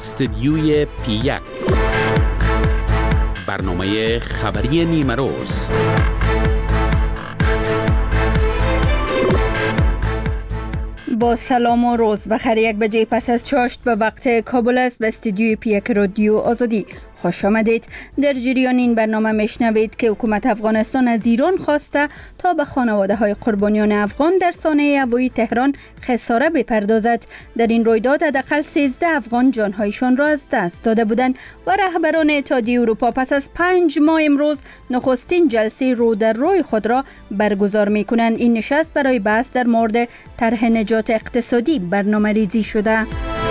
استدیوی پی1 برنامه خبری نیمه روز. با سلام و روز بخیر. 1 بجه پس از چاشت به وقت کابل است. به استدیوی پی1 رادیو آزادی خوش آمدید. در جریان این برنامه میشنوید که حکومت افغانستان از ایران خواسته تا به خانواده های قربانیان افغان در سانحه هوایی تهران خساره بپردازد. در این رویداد حداقل 13 افغان جانهایشان را از دست داده بودند و رهبران اتحادیه اروپا پس از 5 ماه امروز نخستین جلسه رو در روی خود را برگزار می‌کنند. این نشست برای بحث در مورد طرح نجات اقتصادی برنامه‌ریزی شده.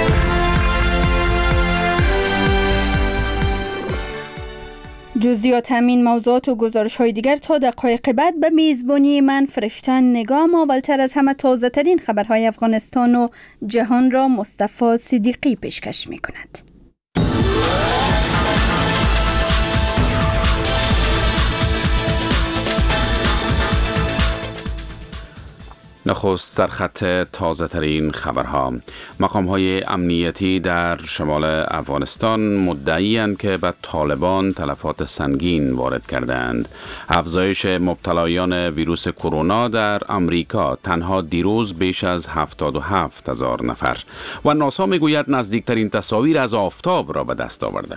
جزئیات همین موضوعات و گزارش‌های دیگر تا دقایق بعد به میزبانی من فرشتن نگام. اولتر از همه تازه ترین خبرهای افغانستان و جهان را مصطفی صدیقی پیشکش می‌کند. نخست سرخط تازه ترین خبرها. مقام های امنیتی در شمال افغانستان مدعی‌اند که به طالبان تلفات سنگین وارد کردند. افزایش مبتلایان ویروس کرونا در امریکا تنها دیروز بیش از 77,000 نفر و ناسا میگوید نزدیکترین تصاویر از آفتاب را به دست آورده.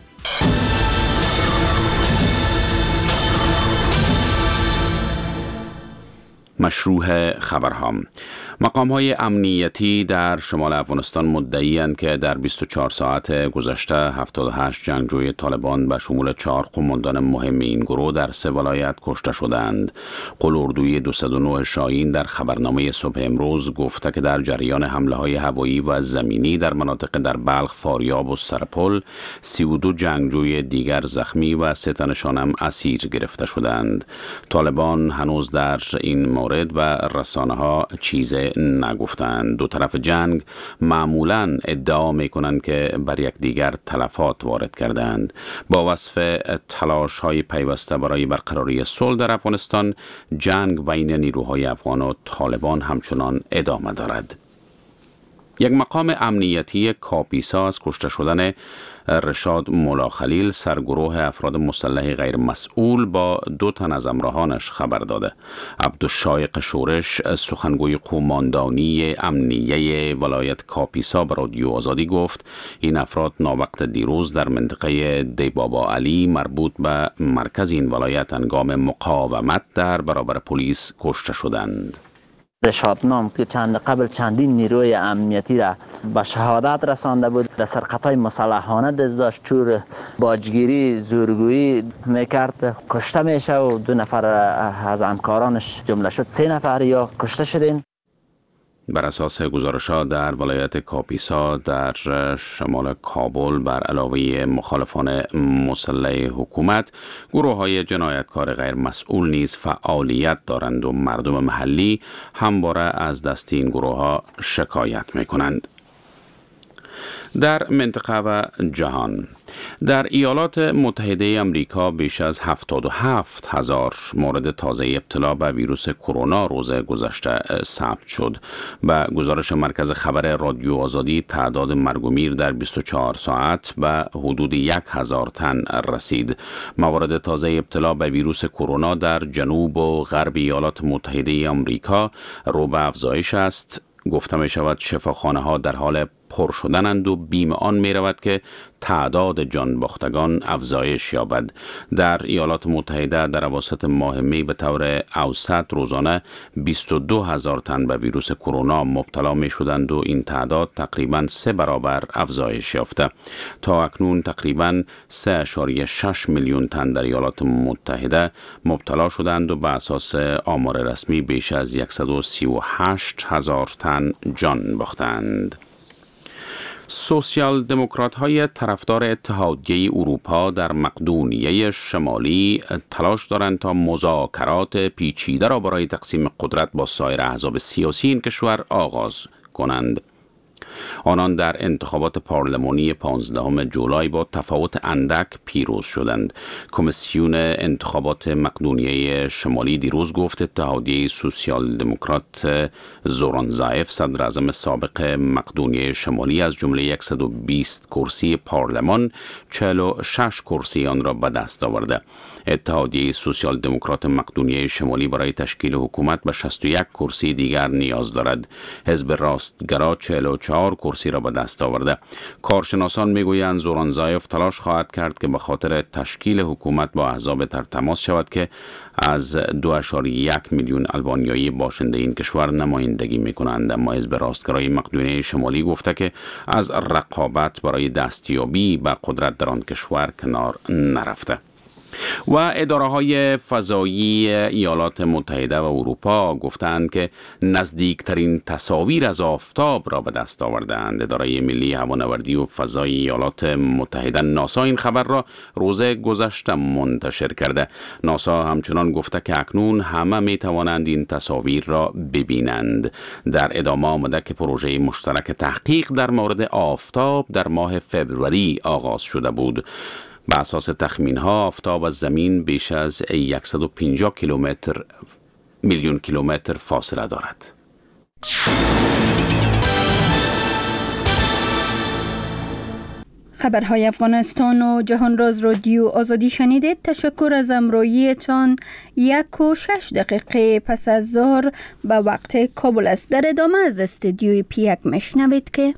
مشروع خبرها. مقام‌های امنیتی در شمال افغانستان مدعی‌اند که در 24 ساعت گذشته 78 جنگجوی طالبان به شمول 4 قماندان مهم این گروه در 3 ولایت کشته شدند. قلاردوی 209 شاهین در خبرنامه صبح امروز گفته که در جریان حمله‌های هوایی و زمینی در مناطق در بلخ، فاریاب و سرپل 32 جنگجوی دیگر زخمی و 3 تنشان هم اسیر گرفته شدند. طالبان هنوز در این مورد به رسانه‌ها چیزی نگفتند. دو طرف جنگ معمولاً ادعا می‌کنند که بر یکدیگر تلفات وارد کردند. با وصف تلاش‌های پیوسته برای برقراری صلح در افغانستان، جنگ بین نیروهای افغان و طالبان همچنان ادامه دارد. یک مقام امنیتی کاپیسا از کشته شدن رشاد مولا خلیل سرگروه افراد مسلح غیر مسئول با 2 تن از همراهانش خبر داده. عبدالشایق شورش سخنگوی قماندانی امنیه ولایت کاپیسا به رادیو آزادی گفت این افراد ناوقت دیروز در منطقه دیبابا علی مربوط به مرکز این ولایت هنگام مقاومت در برابر پلیس کشته شدند. رشاد نام که قبل چندین نیروی امنیتی را به شهادت رسانده بود، در سرقت‌های مسلحانه دست داشت، چور باجگیری زورگویی میکرد، کشته میشه و 2 نفر از همکارانش جمله شد 3 نفر یا کشته شدین. بر اساس گزارش‌ها در ولایت کاپیسا در شمال کابل بر علاوه مخالفان مسلح حکومت، گروه‌های جنایتکار غیر مسئول نیز فعالیت دارند و مردم محلی همواره از دست این گروه‌ها شکایت می‌کنند. در منطقه و جهان. در ایالات متحده آمریکا بیش از 77,000 مورد تازه ابتلا به ویروس کرونا روز گذشته ثبت شد. به گزارش مرکز خبر رادیو آزادی تعداد مرگ و میر در 24 ساعت به حدود 1,000 تن رسید. موارد تازه ابتلا به ویروس کرونا در جنوب و غرب ایالات متحده آمریکا رو به افزایش است. گفته می شود شفاخانه‌ها در حال پر شدنند و بیم آن می رود که تعداد جان باختگان افزایش یابد. در ایالات متحده در اواسط ماه می به طور اوسط روزانه 22,000 تن به ویروس کرونا مبتلا می شدند و این تعداد تقریباً 3 برابر افزایش یافته. تا اکنون تقریباً 3.6 میلیون تن در ایالات متحده مبتلا شدند و به اساس آمار رسمی بیش از 138,000 تن جان باختند. سوسیال دموکرات های طرفدار اتحادیه اروپا در مقدونیه شمالی تلاش دارند تا مذاکرات پیچیده را برای تقسیم قدرت با سایر احزاب سیاسی این کشور آغاز کنند. آنان در انتخابات پارلمانی 15 جولای با تفاوت اندک پیروز شدند. کمیسیون انتخابات مقدونیه شمالی دیروز گفت اتحادیه سوسیال دموکرات زوران زایف، صدر اعظم سابق مقدونیه شمالی، از جمله 120 کرسی پارلمان 46 کرسی آن را به دست آورده. اتحادیه سوسیال دموکرات مقدونیه شمالی برای تشکیل حکومت به 61 کرسی دیگر نیاز دارد. حزب راستگرا 44 کرسی را به دست آورده. کارشناسان میگویند زوران زایف تلاش خواهد کرد که به خاطر تشکیل حکومت با احزاب در تماس شود که از 2.1 میلیون آلبانیایی باشنده این کشور نمایندگی میکنند. اما حزب راستگرای مقدونیه شمالی گفته که از رقابت برای دستیابی به قدرت در آن کشور کنار نرفته. و اداره‌های فضایی ایالات متحده و اروپا گفتند که نزدیکترین تصاویر از آفتاب را به دست آوردند. اداره ملی هوانوردی و فضای ایالات متحده ناسا این خبر را روز گذشته منتشر کرده. ناسا همچنان گفته که اکنون همه می توانند این تصاویر را ببینند. در ادامه آمده که پروژه مشترک تحقیق در مورد آفتاب در ماه فوریه آغاز شده بود. به اساس تخمین‌ها آفتاب از زمین بیش از 150 میلیون کیلومتر فاصله دارد. خبرهای افغانستان و جهان راز رادیو آزادی شنیدید. تشکر از همراهیتان. 1:06 پس از ظهر به وقت کابل است. در ادامه از استودیوی پیک میشنوید که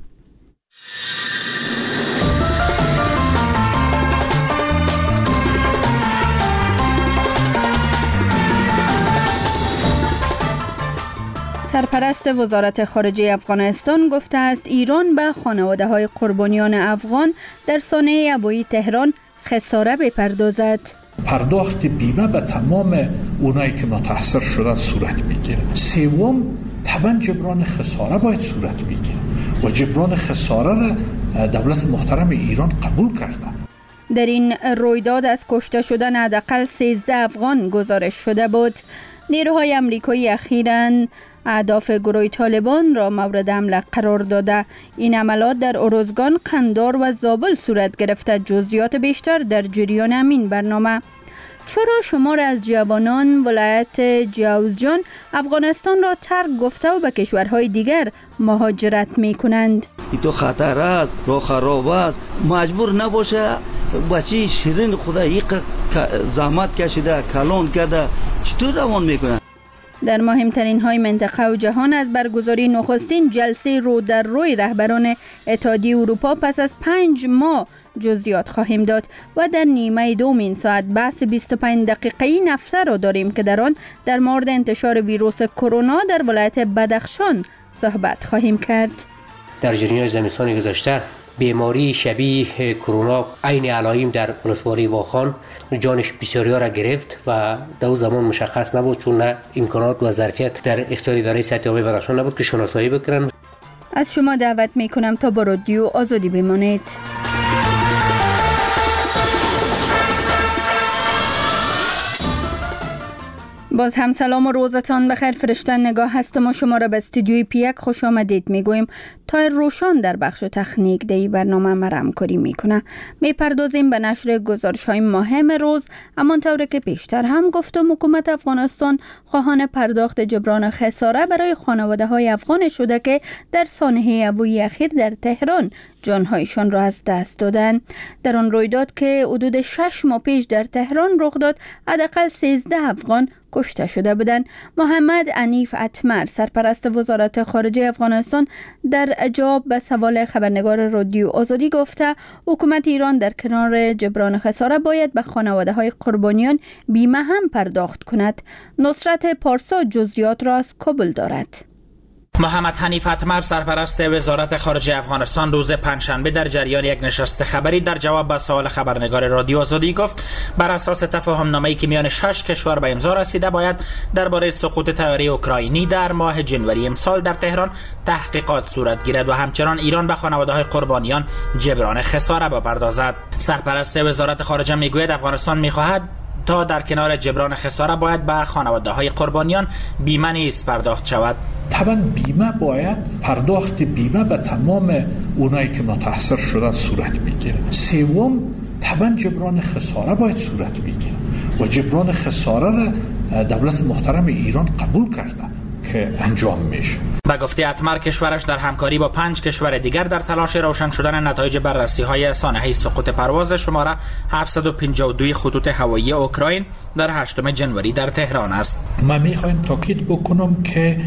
سرپرست وزارت خارجه افغانستان گفته است ایران به خانواده های قربانیان افغان در سانحه هوایی تهران خساره بپردازد. پرداخت بیمه به تمام اونایی که متاثر شدن صورت میگیره. سوم طبعا جبران خساره باید صورت میگیره و جبران خساره را دولت محترم ایران قبول کرده. در این رویداد از کشته شدن حداقل 13 افغان گزارش شده بود. نیروهای آمریکایی اخیراً اهداف گروه طالبان را مورد حمله قرار داده. این حملات در ارزگان، قندار و زابل صورت گرفته. جزئیات بیشتر در جریان همین برنامه. چرا شمار از جوانان ولایت جوزجان افغانستان را ترک گفته و به کشورهای دیگر مهاجرت می کنند؟ این تو خطر است، راه خراب است، مجبور نباشه بچه شیرین خدا یک زحمت کشیده کلان کرده چطور روان میکنند؟ در مهمترین های منطقه و جهان از برگزاری نخستین جلسه رو در روی رهبران اتحادیه اروپا پس از 5 ماه جزئیات خواهیم داد و در نیمه دوم این ساعت بحث 25 دقیقه‌ای نفسه را داریم که در آن در مورد انتشار ویروس کرونا در ولایت بدخشان صحبت خواهیم کرد. در جریان زمستان گذشته بیماری شبیه کرونا عین علائم در ولسوالی واخان جانش بسیاریا را گرفت و در اون زمان مشخص نبود چون نه امکانات و ظرفیت در اختیار اداره صحت عامه بدخشان نبود که شناسایی بکنن. از شما دعوت میکنم تا با رادیو آزادی بمانید. باز هم سلام و روزتان بخیر. فرشته نگاه هستم و شما را به استودیوی پیک خوش آمدید میگویم. تایر روشان در بخش تکنیک دی برنامه مرام کاری میکنه. میپردازیم به نشر گزارش های مهم روز. همانطور که پیشتر هم گفتم حکومت افغانستان خواهان پرداخت جبران خساره برای خانواده های افغان شده که در سانحه هوایی اخیر در تهران جانهایشان را از دست دادند. در آن رویداد که حدود 6 ماه پیش در تهران رخ داد حداقل 13 افغان کشته شده بودند. محمد حنیف اتمر سرپرست وزارت خارجه افغانستان در جواب به سوال خبرنگار رادیو آزادی گفته حکومت ایران در کنار جبران خساره باید به خانواده های قربانیان بیمه هم پرداخت کند. نصرت پارسا جزئیات را از کابل دارد. محمد حنیف اتمر سرپرست وزارت خارجه افغانستان روز پنجشنبه در جریان یک نشست خبری در جواب به سوال خبرنگار رادیو آزادی گفت بر اساس تفاهم‌نامه‌ای که میان 6 کشور به امضا رسیده باید درباره سقوط طیاره اوکراینی در ماه جنوری امسال در تهران تحقیقات صورت گیرد و همچنان ایران به خانواده‌های قربانیان جبران خساره بپردازد. سرپرست وزارت خارجه میگوید افغانستان میخواهد تا در کنار جبران خساره باید به خانواده های قربانیان بیمه نیز پرداخت شود. طبعا بیمه باید پرداخت بیمه به تمام اونایی که متاثر شدن صورت میگیره. سوم طبعا جبران خساره باید صورت میگیره و جبران خساره را دولت محترم ایران قبول کرده که انجام میشه. به گفته اتمر کشورش در همکاری با 5 کشور دیگر در تلاش روشن شدن نتایج بررسی‌های سانحه سقوط پرواز شماره 752 خطوط هوایی اوکراین در 8 جنوری در تهران است. من میخوایم تاکید بکنم که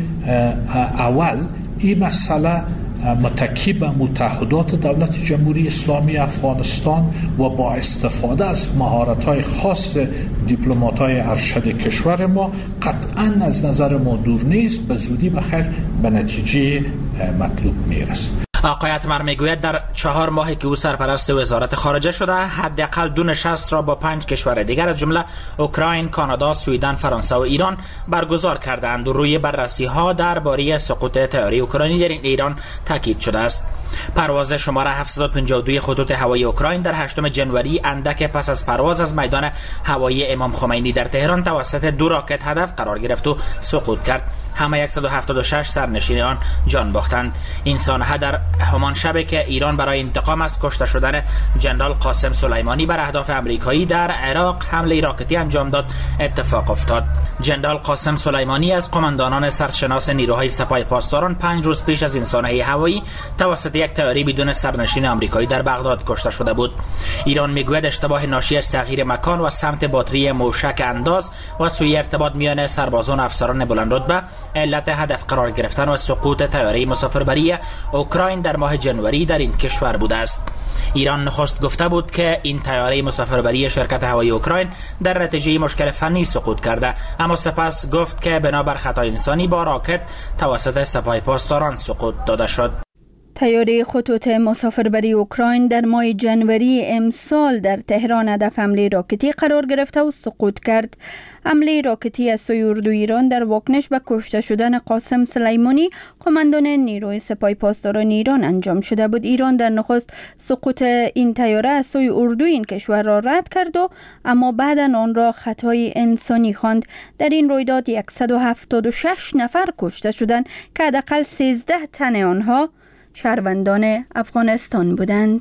اول این مسئله متکی به متحدات دولت جمهوری اسلامی افغانستان و با استفاده از مهارت‌های خاص دیپلمات‌های ارشد کشور ما قطعاً از نظر ما دور نیست، به زودی بخیر به نتیجه مطلوب میرسه. آقای اتمر میگوید در 4 ماهی که او سرپرست وزارت خارجه شده حداقل 2 نشست را با 5 کشور دیگر از جمله اوکراین، کانادا، سوئدن، فرانسه و ایران برگزار کردند و روی بررسی‌ها درباره سقوط طیاره اوکراینی در ایران تاکید شده است. پرواز شماره 752 خطوط هوایی اوکراین در 8 جنوری اندک پس از پرواز از میدان هوایی امام خمینی در تهران توسط 2 راکت هدف قرار گرفت و سقوط کرد. همه 176 سرنشین آن جان باختند. این سانحه در همان شب که ایران برای انتقام از کشته شدن جنرال قاسم سلیمانی بر اهداف آمریکایی در عراق حمله راکتی انجام داد اتفاق افتاد. جنرال قاسم سلیمانی از قماندانان سرشناس نیروهای سپاه پاسداران 5 روز پیش از این سانحه هوایی توسط یک طیاره بدون سرنشین آمریکایی در بغداد کشته شده بود. ایران میگوید اشتباه ناشی از تغییر مکان و سمت باتری موشک انداز و سوی ارتباط میان سربازان و افسران بلندرتبه علت هدف قرار گرفتن و سقوط طیاره مسافربری اوکراین در ماه جنوری در این کشور بوده است. ایران نخست گفته بود که این طیاره مسافربری شرکت هوایی اوکراین در نتیجه مشکل فنی سقوط کرده، اما سپس گفت که بنابر خطا انسانی با راکت توسط سپاه پاسداران سقوط داده شد. طیاره خطوط مسافربری اوکراین در ماه جنوری امسال در تهران هدف حمله راکتی قرار گرفته و سقوط کرد. حمله راکتی از سوی اردوی ایران در واکنش به کشته شدن قاسم سلیمانی قماندان نیروی سپاه پاسداران ایران انجام شده بود. ایران در نخست سقوط این طیاره از سوی اردوی این کشور را رد کرد و اما بعدا آن را خطای انسانی خواند. در این رویداد 176 نفر کشته شدند که حداقل 13 تن آنها شهروندان افغانستان بودند.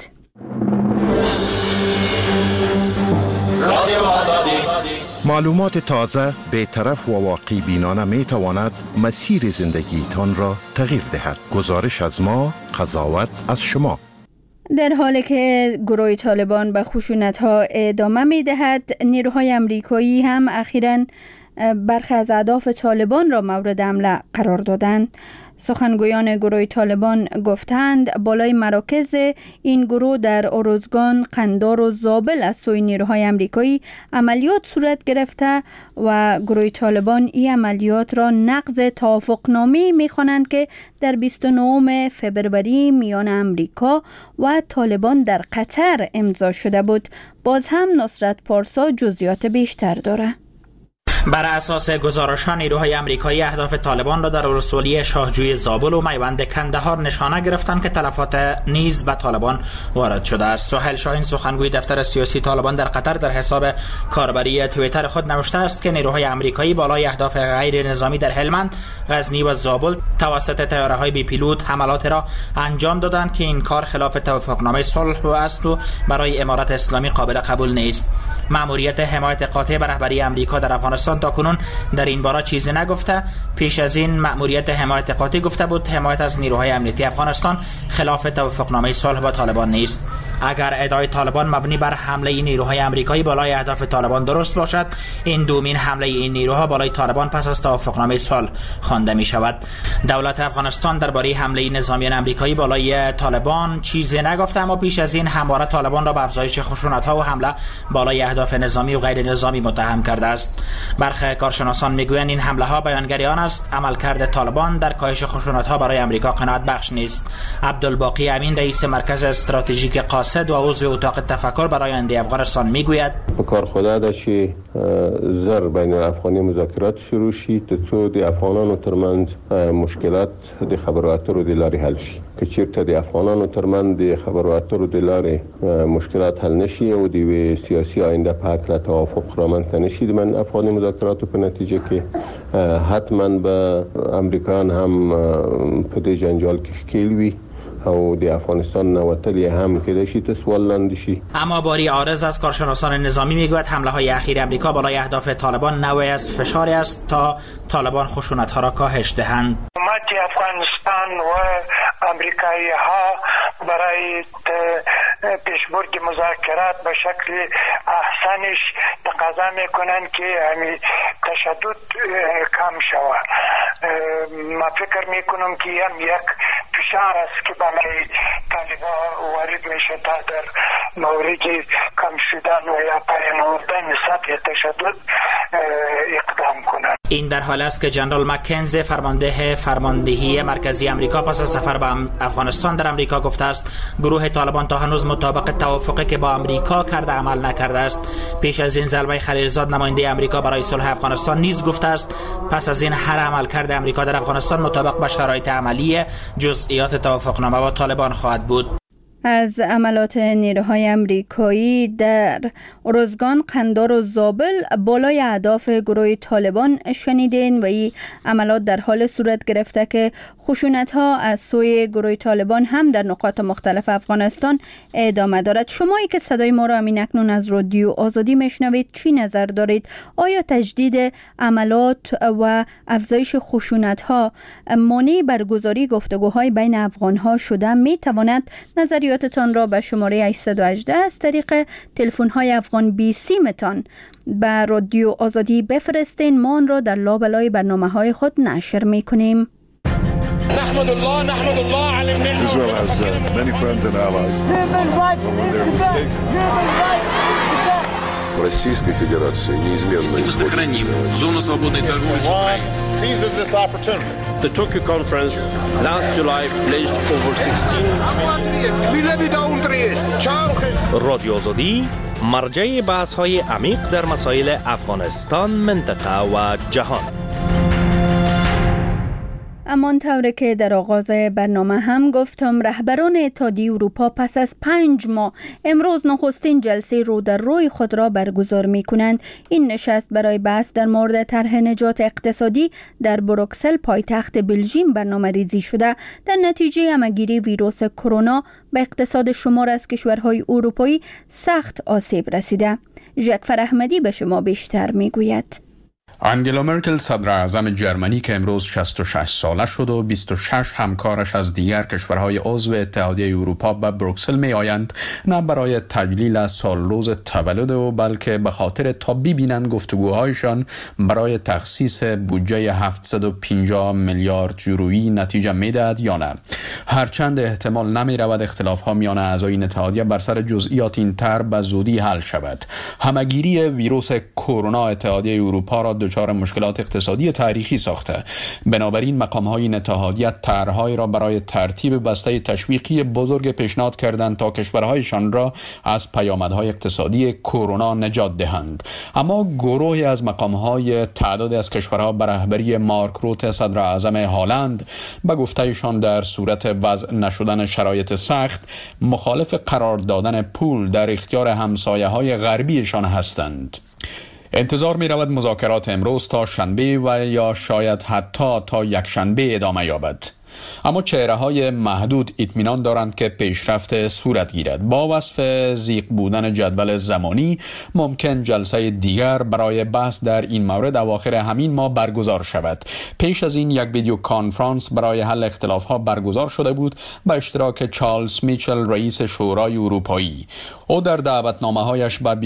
معلومات تازه، بی‌طرف و واقعی بینانه می تواند مسیر زندگیتان را تغییر دهد. گزارش از ما، قضاوت از شما. در حالی که گروه طالبان به خشونت‌ها ادامه می‌دهد، نیروهای آمریکایی هم اخیراً برخی از اهداف طالبان را مورد حمله قرار دادند. سخنگویان گروه طالبان گفتند بالای مراکز این گروه در اروزگان، قندار و زابل از سوی نیروهای آمریکایی عملیات صورت گرفته و گروه طالبان این عملیات را نقض توافقنامه می‌خوانند که در 29 فبروری میان آمریکا و طالبان در قطر امضا شده بود. باز هم نصرت پارسا جزئیات بیشتر داره. بر اساس گزارش‌ها نیروهای آمریکایی اهداف طالبان را در ولسوالی شاهجوی زابل و میوند کندهار نشانه گرفتند که تلفات نیز به طالبان وارد شده است. سهیل شاهین سخنگوی دفتر سیاسی طالبان در قطر در حساب کاربری توییتر خود نوشته است که نیروهای آمریکایی بالای اهداف غیر نظامی در هلمند، غزنی و زابل توسط طیاره‌های بی پیلوت حملات را انجام دادند که این کار خلاف توافقنامه صلح است و برای امارت اسلامی قابل قبول نیست. مأموریت حمایت قاطع بر رهبری آمریکا در افغانستان تاکنون در این باره چیزی نگفته. پیش از این مأموریت حمایت قاطع گفته بود حمایت از نیروهای امنیتی افغانستان خلاف توافقنامه صلح با طالبان نیست. اگر ادعای طالبان مبنی بر حمله نیروهای آمریکایی بالای اهداف طالبان درست باشد، این دومین حمله این نیروها بالای طالبان پس از توافقنامه صلح خوانده می شود. دولت افغانستان درباره حمله نظامیان آمریکایی بالای طالبان چیزی نگفته، اما پیش از این همواره طالبان را به افزایش خشونت‌ها و حمله بالای اهداف نظامی و غیر نظامی متهم کرده است. برخی کارشناسان میگویند این حمله ها بیانگری آن است عملکرد طالبان در کاهش خشونت ها برای امریکا قناعت بخش نیست. عبدالباقی امین رئیس مرکز استراتژیک قاصد و عضو اتاق تفکر برای آینده افغانستان میگوید کار خدا داشی زر بین افغانی مذاکرات شروع شي تو د افغانانو ترمنځ مشکلات د خبرو اترو د لارې حل شي که چیرته د افغانانو ترمنځ د خبرو اترو د لارې مشکلات حل نشي او د سیاسي آینده په اړه توافق رامنځته نشي د من افغاني مذاکراتو په نتیجه کې حتما به امریکایان هم په دې جنجال کې ښکیل وي او د افغانستان نوتلی هم که داشتی تسوال لندشی. اما باری عارض از کارشناسان نظامی میگوید حمله های اخیر امریکا برای اهداف طالبان نوعی از فشاری است تا طالبان خشونت ها را کاهش دهند. حکومت افغانستان و امریکایی ها برای پیشبرد مذاکرات به شکل احسنش تقاضا میکنند که همین تشدد کم شود. ما فکر میکنم که هم یک فشار است که برای طالبان وارد میشه تا در مورد کم شدن و یا پایان آوردن سطح تشدد اقدام کنند. این در حال است که جنرال مکنزی فرمانده فرماندهی مرکزی امریکا پس از سفر به افغانستان در امریکا گفته است گروه طالبان تا هنوز مطابق توافقی که با امریکا کرده عمل نکرده است. پیش از این زلمه خلیلزاد نماینده امریکا برای صلح افغانستان نیز گفته است پس از این هر عملکرد امریکا در افغانستان مطابق با شرایط عملی جزئیات توافقنامه با طالبان خواهد بود. از عملات نیروهای امریکایی در ارزگان، قندار و زابل بالای اهداف گروه طالبان شنیدین و این عملات در حال صورت گرفته که خشونت ها از سوی گروه طالبان هم در نقاط مختلف افغانستان ادامه دارد. شمایی که صدای ما را همین اکنون از رادیو آزادی میشنوید چی نظر دارید؟ آیا تجدید عملات و افزایش خشونت ها مانع برگزاری گفتگوهای بین افغان ها شده؟ می تواند نظریاتتان را به شماره 818 از طریق تلفن های افغان 20 متان به رادیو آزادی بفرستین. ما آن را در لابلای برنامه های خود نشر می کنیم. نحمد الله على النعمة. Israel has many friends and allies. When they're mistaken. Российской Федерации неизменно сохраним зону свободной торговли с Украиной. Seizes this opportunity. The Tokyo conference last July pledged over 16 رادیو آزادی مرجع بحث‌های عمیق در مسائل افغانستان، منطقه و جهان. امان طوری که در آغاز برنامه هم گفتم رهبران اتحادیه اروپا پس از 5 ماه امروز نخستین جلسه رو در روی خود را برگزار می کنند. این نشست برای بحث در مورد طرح نجات اقتصادی در بروکسل پایتخت بلژیم برنامه ریزی شده. در نتیجه همه‌گیری ویروس کرونا به اقتصاد شمار از کشورهای اروپایی سخت آسیب رسیده. ژکفر احمدی به شما بیشتر می گوید. انگلا مرکل صدر اعظم جرمنی که امروز 66 ساله شد و 26 همکارش از دیگر کشورهای عضو اتحادیه اروپا به بروکسل می آیند، نه برای تجلیل سال روز تولد و بلکه به خاطر تا ببینند گفتگوهایشان برای تخصیص بودجه 750 میلیارد یورویی نتیجه می دهد یا نه. هرچند احتمال نمی رود اختلاف ها میان اعضای این اتحادیه بر سر جزئیات این طرح به زودی حل شود. همه‌گیری ویروس کرونا اتحادیه اروپا را دچار مشکلات اقتصادی تاریخی ساخته. بنابراین مقام‌های این اتحادیه طرح‌هایی را برای ترتیب بسته تشویقی بزرگ پیشنهاد کردند تا کشورهایشان را از پیامدهای اقتصادی کرونا نجات دهند. اما گروهی از مقام‌های تعدادی از کشورها به رهبری مارک روت صدر اعظم هلند به گفته‌شان در صورت وضع نشدن شرایط سخت مخالف قرار دادن پول در اختیار همسایه‌های غربیشان هستند. انتظار می رود مذاکرات امروز تا شنبه و یا شاید حتی تا یک شنبه ادامه یابد. اما چهره‌های محدود اطمینان دارند که پیشرفت صورت گیرد. با وصف ضیق بودن جدول زمانی ممکن جلسه دیگر برای بحث در این مورد اواخر همین ماه برگزار شود. پیش از این یک ویدیو کانفرانس برای حل اختلاف‌ها برگزار شده بود با اشتراک چارلز میچل رئیس شورای اروپایی. او در دعوتنامه‌هایش به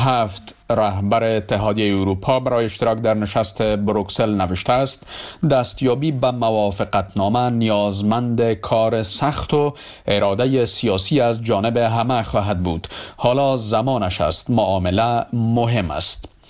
27 رهبر اتحادیه اروپا برای اشتراک در نشست بروکسل نوشته است دستیابی به موافقتنامه نیازمند کار سخت و اراده سیاسی از جانب همه خواهد بود. حالا زمانش است. معامله مهم است.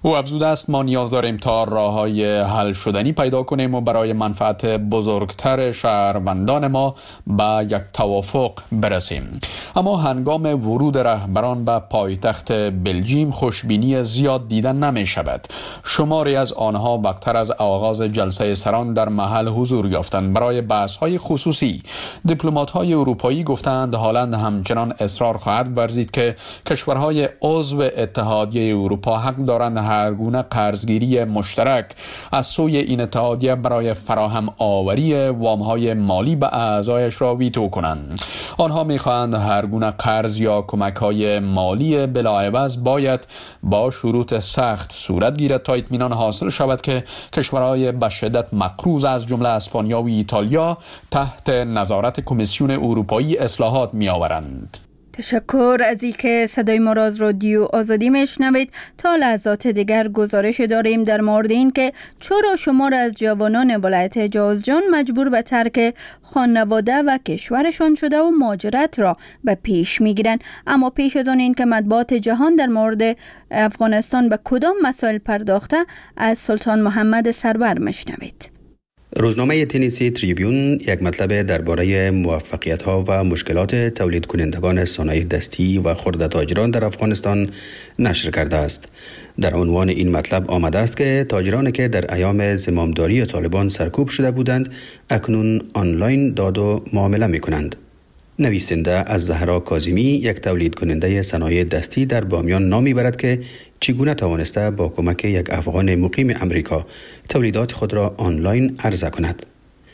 او افزوده است ما نیاز داریم تا راه‌های حل شدنی پیدا کنیم و برای منفعت بزرگتر شهروندان ما به یک توافق برسیم. اما هنگام ورود رهبران به پایتخت بلژیم خوشبینی زیاد دیده نمی شود. شماری از آنها وقتتر از آغاز جلسه سران در محل حضور یافتند. برای بحث‌های خصوصی دیپلمات‌های اروپایی گفتند هالند همچنان اصرار خواهد ورزید که کشورهای عضو اتحادیه اروپا حق دارند هر گونه قرضگیری مشترک از سوی این اتحادیه برای فراهم آوری وام‌های مالی به اعضایش را ویتو کنند. آنها می‌خواهند هر گونه قرض یا کمک‌های مالی بلاعوض باید با شروط سخت صورت گیرد تا اطمینان حاصل شود که کشورهای به شدت مقروض از جمله اسپانیا و ایتالیا تحت نظارت کمیسیون اروپایی اصلاحات می‌آورند. تشکر از اینکه صدای ما را از رادیو آزادی میشنوید. تا لحظات دیگر گزارش داریم در مورد این که چرا شمار از جوانان ولایت جوزجان مجبور به ترک خانواده و کشورشان شده و مهاجرت را به پیش میگیرند. اما پیش از آن این که مطبوعات جهان در مورد افغانستان به کدام مسائل پرداخته از سلطان محمد سرور میشنوید. روزنامه تنیسی تریبیون یک مطلب درباره موفقیت‌ها و مشکلات تولید کنندگان صنایع دستی و خرده تاجران در افغانستان نشر کرده است. در عنوان این مطلب آمده است که تاجرانی که در ایام زمامداری طالبان سرکوب شده بودند اکنون آنلاین داد و معامله می‌کنند. نویسنده از زهرا کاظمی یک تولید کننده صنایع دستی در بامیان نام میبرد که چگونه توانسته با کمک یک افغان مقیم امریکا تولیدات خود را آنلاین عرضه کند.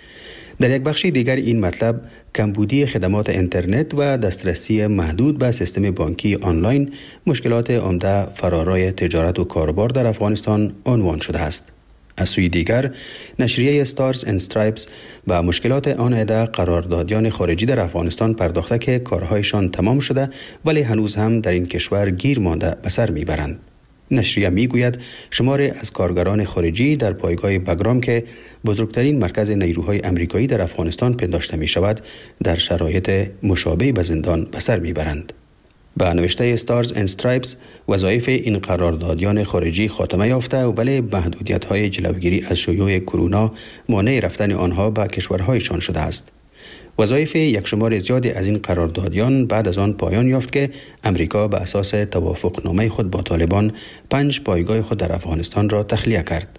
در یک بخش دیگر این مطلب کمبودی خدمات اینترنت و دسترسی محدود به سیستم بانکی آنلاین مشکلات عمده فرارای تجارت و کاروبار در افغانستان عنوان شده است. از سوی دیگر نشریه استارز اند استرایپس و مشکلات آن عده قراردادیان خارجی در افغانستان پرداخته که کارهایشان تمام شده ولی هنوز هم در این کشور گیر مانده به سر میبرند. نشریه میگوید شماری از کارگران خارجی در پایگاه بگرام که بزرگترین مرکز نیروهای امریکایی در افغانستان پنداشته می شود در شرایط مشابه به زندان به سر میبرند. به نوشته استارز اند استرایپس وظایف این قراردادیان خارجی خاتمه یافته ولی محدودیت‌های جلوگیری از شیوع کرونا مانع رفتن آنها به کشورهایشان شده است. وظایف یک شمار زیادی از این قراردادیان بعد از آن پایان یافت که امریکا به اساس توافقنامه خود با طالبان 5 پایگاه خود در افغانستان را تخلیه کرد.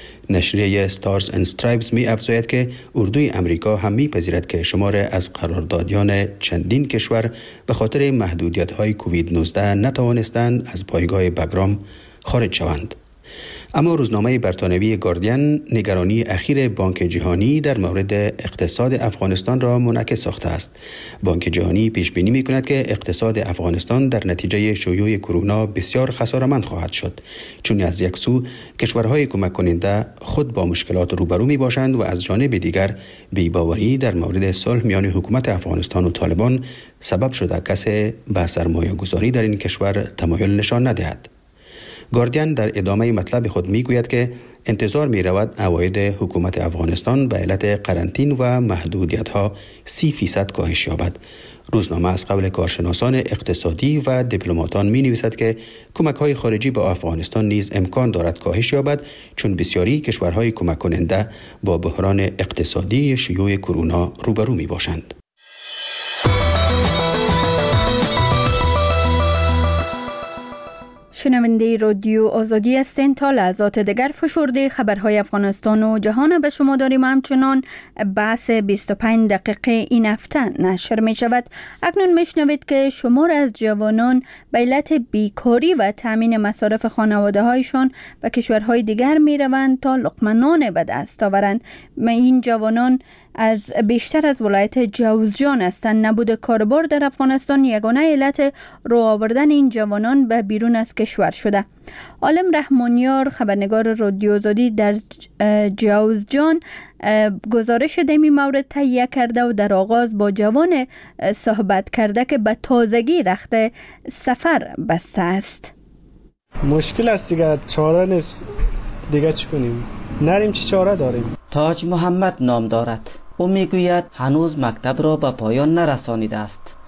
نشریه استارز اند استرایپس می افزاید که اردوی امریکا هم می پذیرد که شمار از قراردادیان چندین کشور به خاطر محدودیت‌های کووید 19 نتوانستند از پایگاه بگرام خارج شوند. اما روزنامه بریتانیایی گاردین نگرانی اخیر بانک جهانی در مورد اقتصاد افغانستان را منعکس ساخته است. بانک جهانی پیش بینی می‌کند که اقتصاد افغانستان در نتیجه شیوع کرونا بسیار خسارتمند خواهد شد، چون از یک سو کشورهای کمک کننده خود با مشکلات روبرو می‌باشند و از جانب دیگر بی‌باوری در مورد صلح میان حکومت افغانستان و طالبان سبب شده کسی به سرمایه‌گذاری در این کشور تمایل نشان ندهد. گاردین در ادامه مطلب خود میگوید که انتظار می رود عواید حکومت افغانستان به علت قرنطین و محدودیت‌ها 30% کاهش یابد. روزنامه از قول کارشناسان اقتصادی و دیپلماتان می نویسد که کمک‌های خارجی به افغانستان نیز امکان دارد کاهش یابد، چون بسیاری کشورهای کمک کننده با بحران اقتصادی شیوع کرونا روبرو می باشند. شنونده رادیو آزادی هستین. تا لحظات دیگر فشرده خبرهای افغانستان و جهان به شما داریم. همچنان بحث 25 دقیقه این هفته نشر می شود. اکنون می شنوید که شمار از جوانان به علت بیکاری و تامین مصارف خانواده هایشان به کشورهای دیگر می روند تا لقمه نان به دست آورند. این جوانان از بیشتر از ولایت جوزجان هستند. نبود کاربار در افغانستان یگانه علت رو آوردن این جوانان به بیرون از کشور شده. عالم رحمانیار خبرنگار رادیو آزادی در جوزجان گزارش دمی مورد تهیه کرده و در آغاز با جوان صحبت کرده که به تازگی رخت سفر بسته است. مشکل است دیگه، چاره نیست دیگه، چی کنیم؟ نریم چی چاره داریم؟ تاج محمد نام دارد. او میگوید هنوز مکتب را به پایان نرسانیده است.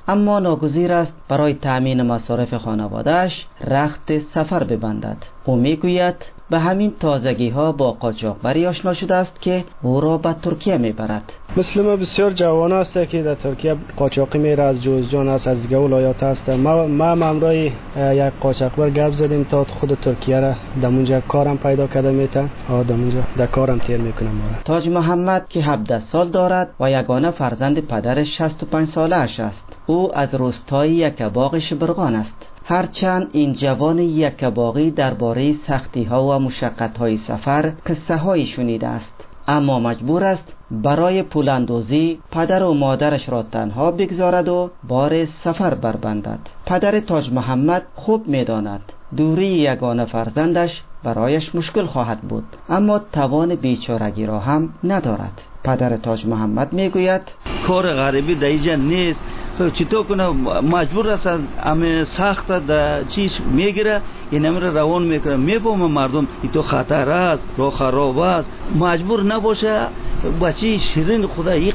اما ناگزیر است برای تأمین مصارف خانواده‌اش رخت سفر ببندد. او میگوید به همین تازگی ها با قاچاقبری آشنا شده است که او را به ترکیه میبرد. مثل ما بسیار جوان است که در ترکیه قاچاقی میره، از جوزجان است، از دیگه ولایات است. ما همراه یک قاچاقبر گپ زدیم تا خود ترکیه را دمونجا کارم پیدا کرده میته، دمونجا در کارم تیر میکنم. تاج محمد که 17 سال دارد و یگانه فرزند پدرش 65 ساله اش است. او از روستای یکباغ شبرغان است. هرچند این جوان یکباغی درباره سختی‌ها و مشقت‌های سفر قصه‌هایی شنیده است، اما مجبور است برای پول اندوزی پدر و مادرش را تنها بگذارد و بار سفر بربندد. پدر تاج محمد خوب می‌داند دوری یگانه فرزندش برایش مشکل خواهد بود، اما توان بیچارگی را هم ندارد. پدر تاج محمد میگوید کار غریبی در اینجا نیست، چطور کنه مجبور است همه سخت در چیز میگیره، این امر روان میکنه. میفهمه مردم این تو خطر است، راه خراب است، مجبور نباشه بچه شیرین خدا یک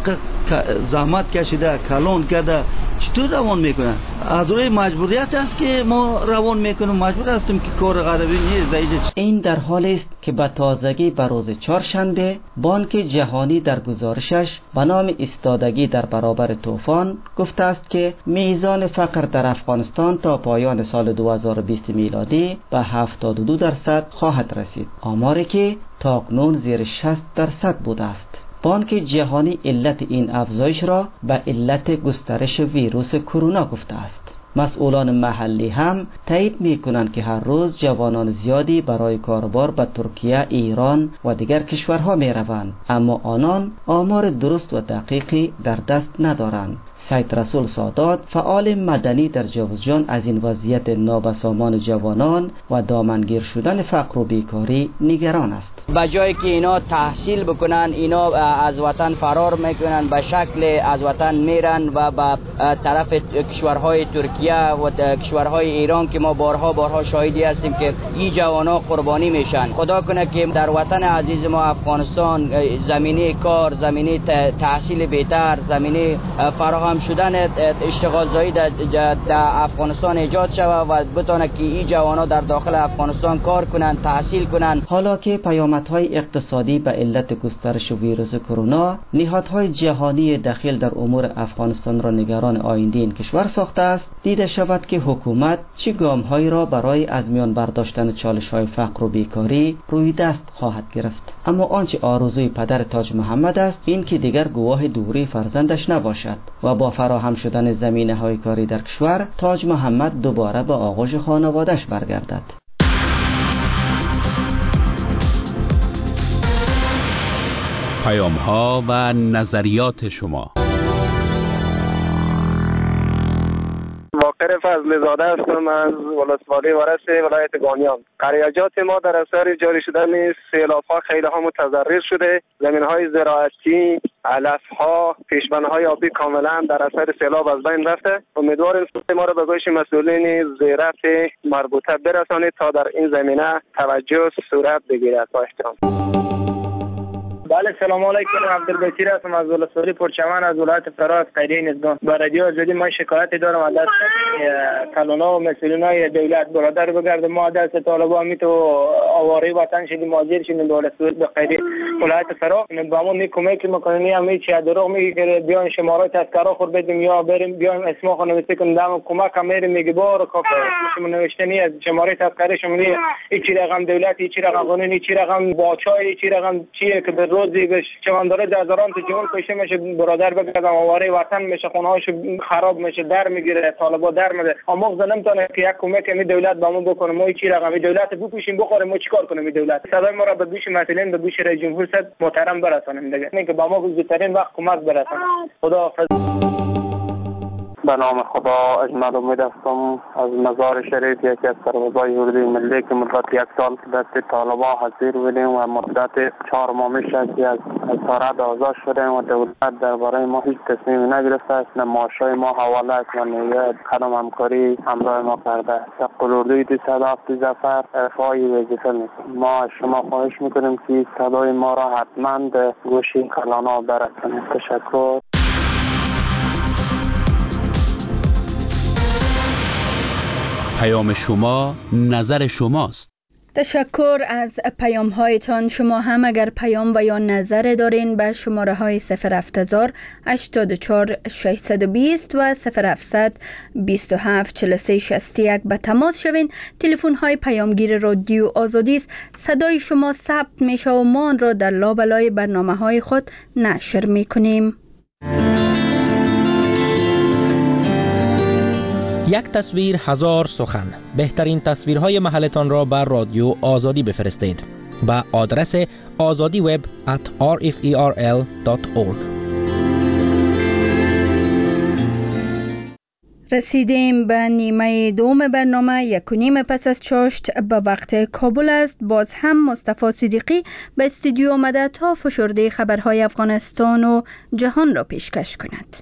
زحمت کشیده کلان کرده چطور روان میکنه. از روی مجبوریت است که ما روان میکنیم، مجبور هستیم که کار غریبی نیست. این در حالی است که به تازگی به روز چهارشنبه بانک جهانی در گزارشش به نام ایستادگی در برابر طوفان گفته است که میزان فقر در افغانستان تا پایان سال 2020 میلادی به 72% خواهد رسید، آماری که تاکنون زیر 60% بوده است. بانک جهانی علت این افزایش را به علت گسترش ویروس کرونا گفته است. مسئولان محلی هم تایید می‌کنند که هر روز جوانان زیادی برای کاربار به ترکیه، ایران و دیگر کشورها می‌روند، اما آنان آمار درست و دقیقی در دست ندارند. سید رسول سادات فعال مدنی در جوزجان از این وضعیت نابسامان جوانان و دامنگیر شدن فقر و بیکاری نگران است. به جایی که اینا تحصیل بکنن، اینا از وطن فرار میکنن، به شکل از وطن میرن و به طرف کشورهای ترکیه و کشورهای ایران که ما بارها شاهدی هستیم که این جوانا قربانی میشن. خدا کنه که در وطن عزیز ما افغانستان زمینه کار، زمینه تحصیل بهتر، زمینه فراهم شدن اشتغال زایی در افغانستان ایجاد شود و بتونه که این جوانا در داخل افغانستان کار کنن، تحصیل کنن. حالا که پیامدهای اقتصادی به علت گسترش ویروس کرونا نهادهای جهانی دخیل در امور افغانستان را نگران آینده این کشور ساخته است، دیده شود که حکومت چه گام‌هایی را برای از میان برداشتن چالش‌های فقر و بیکاری روی دست خواهد گرفت. اما آنچه آرزوی پدر تاج محمد است این که دیگر گواه دوری فرزندش نباشد و با فراهم شدن زمینه‌های کاری در کشور تاج محمد دوباره به آغوش خانواده‌اش برگردد. پیام‌ها و نظریات شما. باقر فضل زاده هستم از ولسوالی ورس ولایت گانیان. قریجات ما در اثر جاری شدن سیلاب‌ها خیلی ها متضرر شده. زمین‌های زراعتی، علف‌ها، پیشبندهای آبی کاملا در اثر سیلاب از بین رفته. امیدواریم ما را به گوش مسئولین زیرفت مربوطه برسانید تا در این زمینه توجه صورت بگیرد. با احترام. بله، سلام علیکم. عبدالبصیر هستم از ولسوالی پرچمن از ولایت فراه قریه نزدان. با رادیو آزادی من شکایتی دارم از دست کلونا و مسئولینای دولت. برادر بگرد ما دست طالبان می تو آواره وطن شدیم، مهاجر شدیم به ولسوالی به قریه ولایت فراه. با ما می کمک میکنین همه چی دروغ میگه که بیان شماره تذکره خور بدیم یا بریم بیایم اسم خو نوشته کنیم دام کمک هم میگه بار کاپ شما نوشته نی از شماره تذکره شما نی چی رقم دولتی، چی رقم قانونی، چی رقم باچای، چی رقم چیه که به روزی بهش چون داره در هزاران تا جون کشه میشه. برادر بگردم آواره وطن میشه، خونه‌هاش خراب میشه، در میگیره، طالبا در میده. اما خود نمیتونه که یک کمک می دولت با ما بکنه. ما چی رقم دولت بپوشیم بخوریم، ما چیکار کنیم؟ دولت صدای ما را به گوش مسئولین، به گوش رئیس جمهور صاحب محترم برسانیم دیگه، اینکه با ما زودترین وقت کمک برسانه. خداحافظ. به نام خدا اجمل امید هستم از مزار شریف، یکی از سربازای اردوی ملی که مدت 1 سال دست طالبان حاضر بودیم و مدت 4 ماه میشه که از اسارت آزاد شدیم و دولت درباره ما هیچ تصمیمی نگرفته است، نه معاشای ما حواله است نه نیت قدم همکاری همراه ما کرده است. تقل اردوی 207 ظفر ارفاعی وظیفه میکنیم. ما از شما خواهش میکنیم که صدای ما را حتما به گوش کلانا برسانید. تشکر. پیام شما نظر شماست. تشکر از پیام هایتان. شما هم اگر پیام و یا نظر دارین به شماره های 070 84 620 و 0700 27 43 61 به تماس شوین. تلفن های پیامگیر رادیو آزادی است. صدای شما ثبت میشه و ما آن را در لابلای برنامه های خود نشر میکنیم. یک تصویر هزار سخن. بهترین تصویرهای محلتان را بر رادیو آزادی بفرستید با آدرس azadiweb@rferl.org. رسیدیم به نیمه دوم برنامه. 1:30 پس از چاشت به وقت کابل است. باز هم مصطفی صدیقی به استودیو آمده تا فشرده خبرهای افغانستان و جهان را پیشکش کند.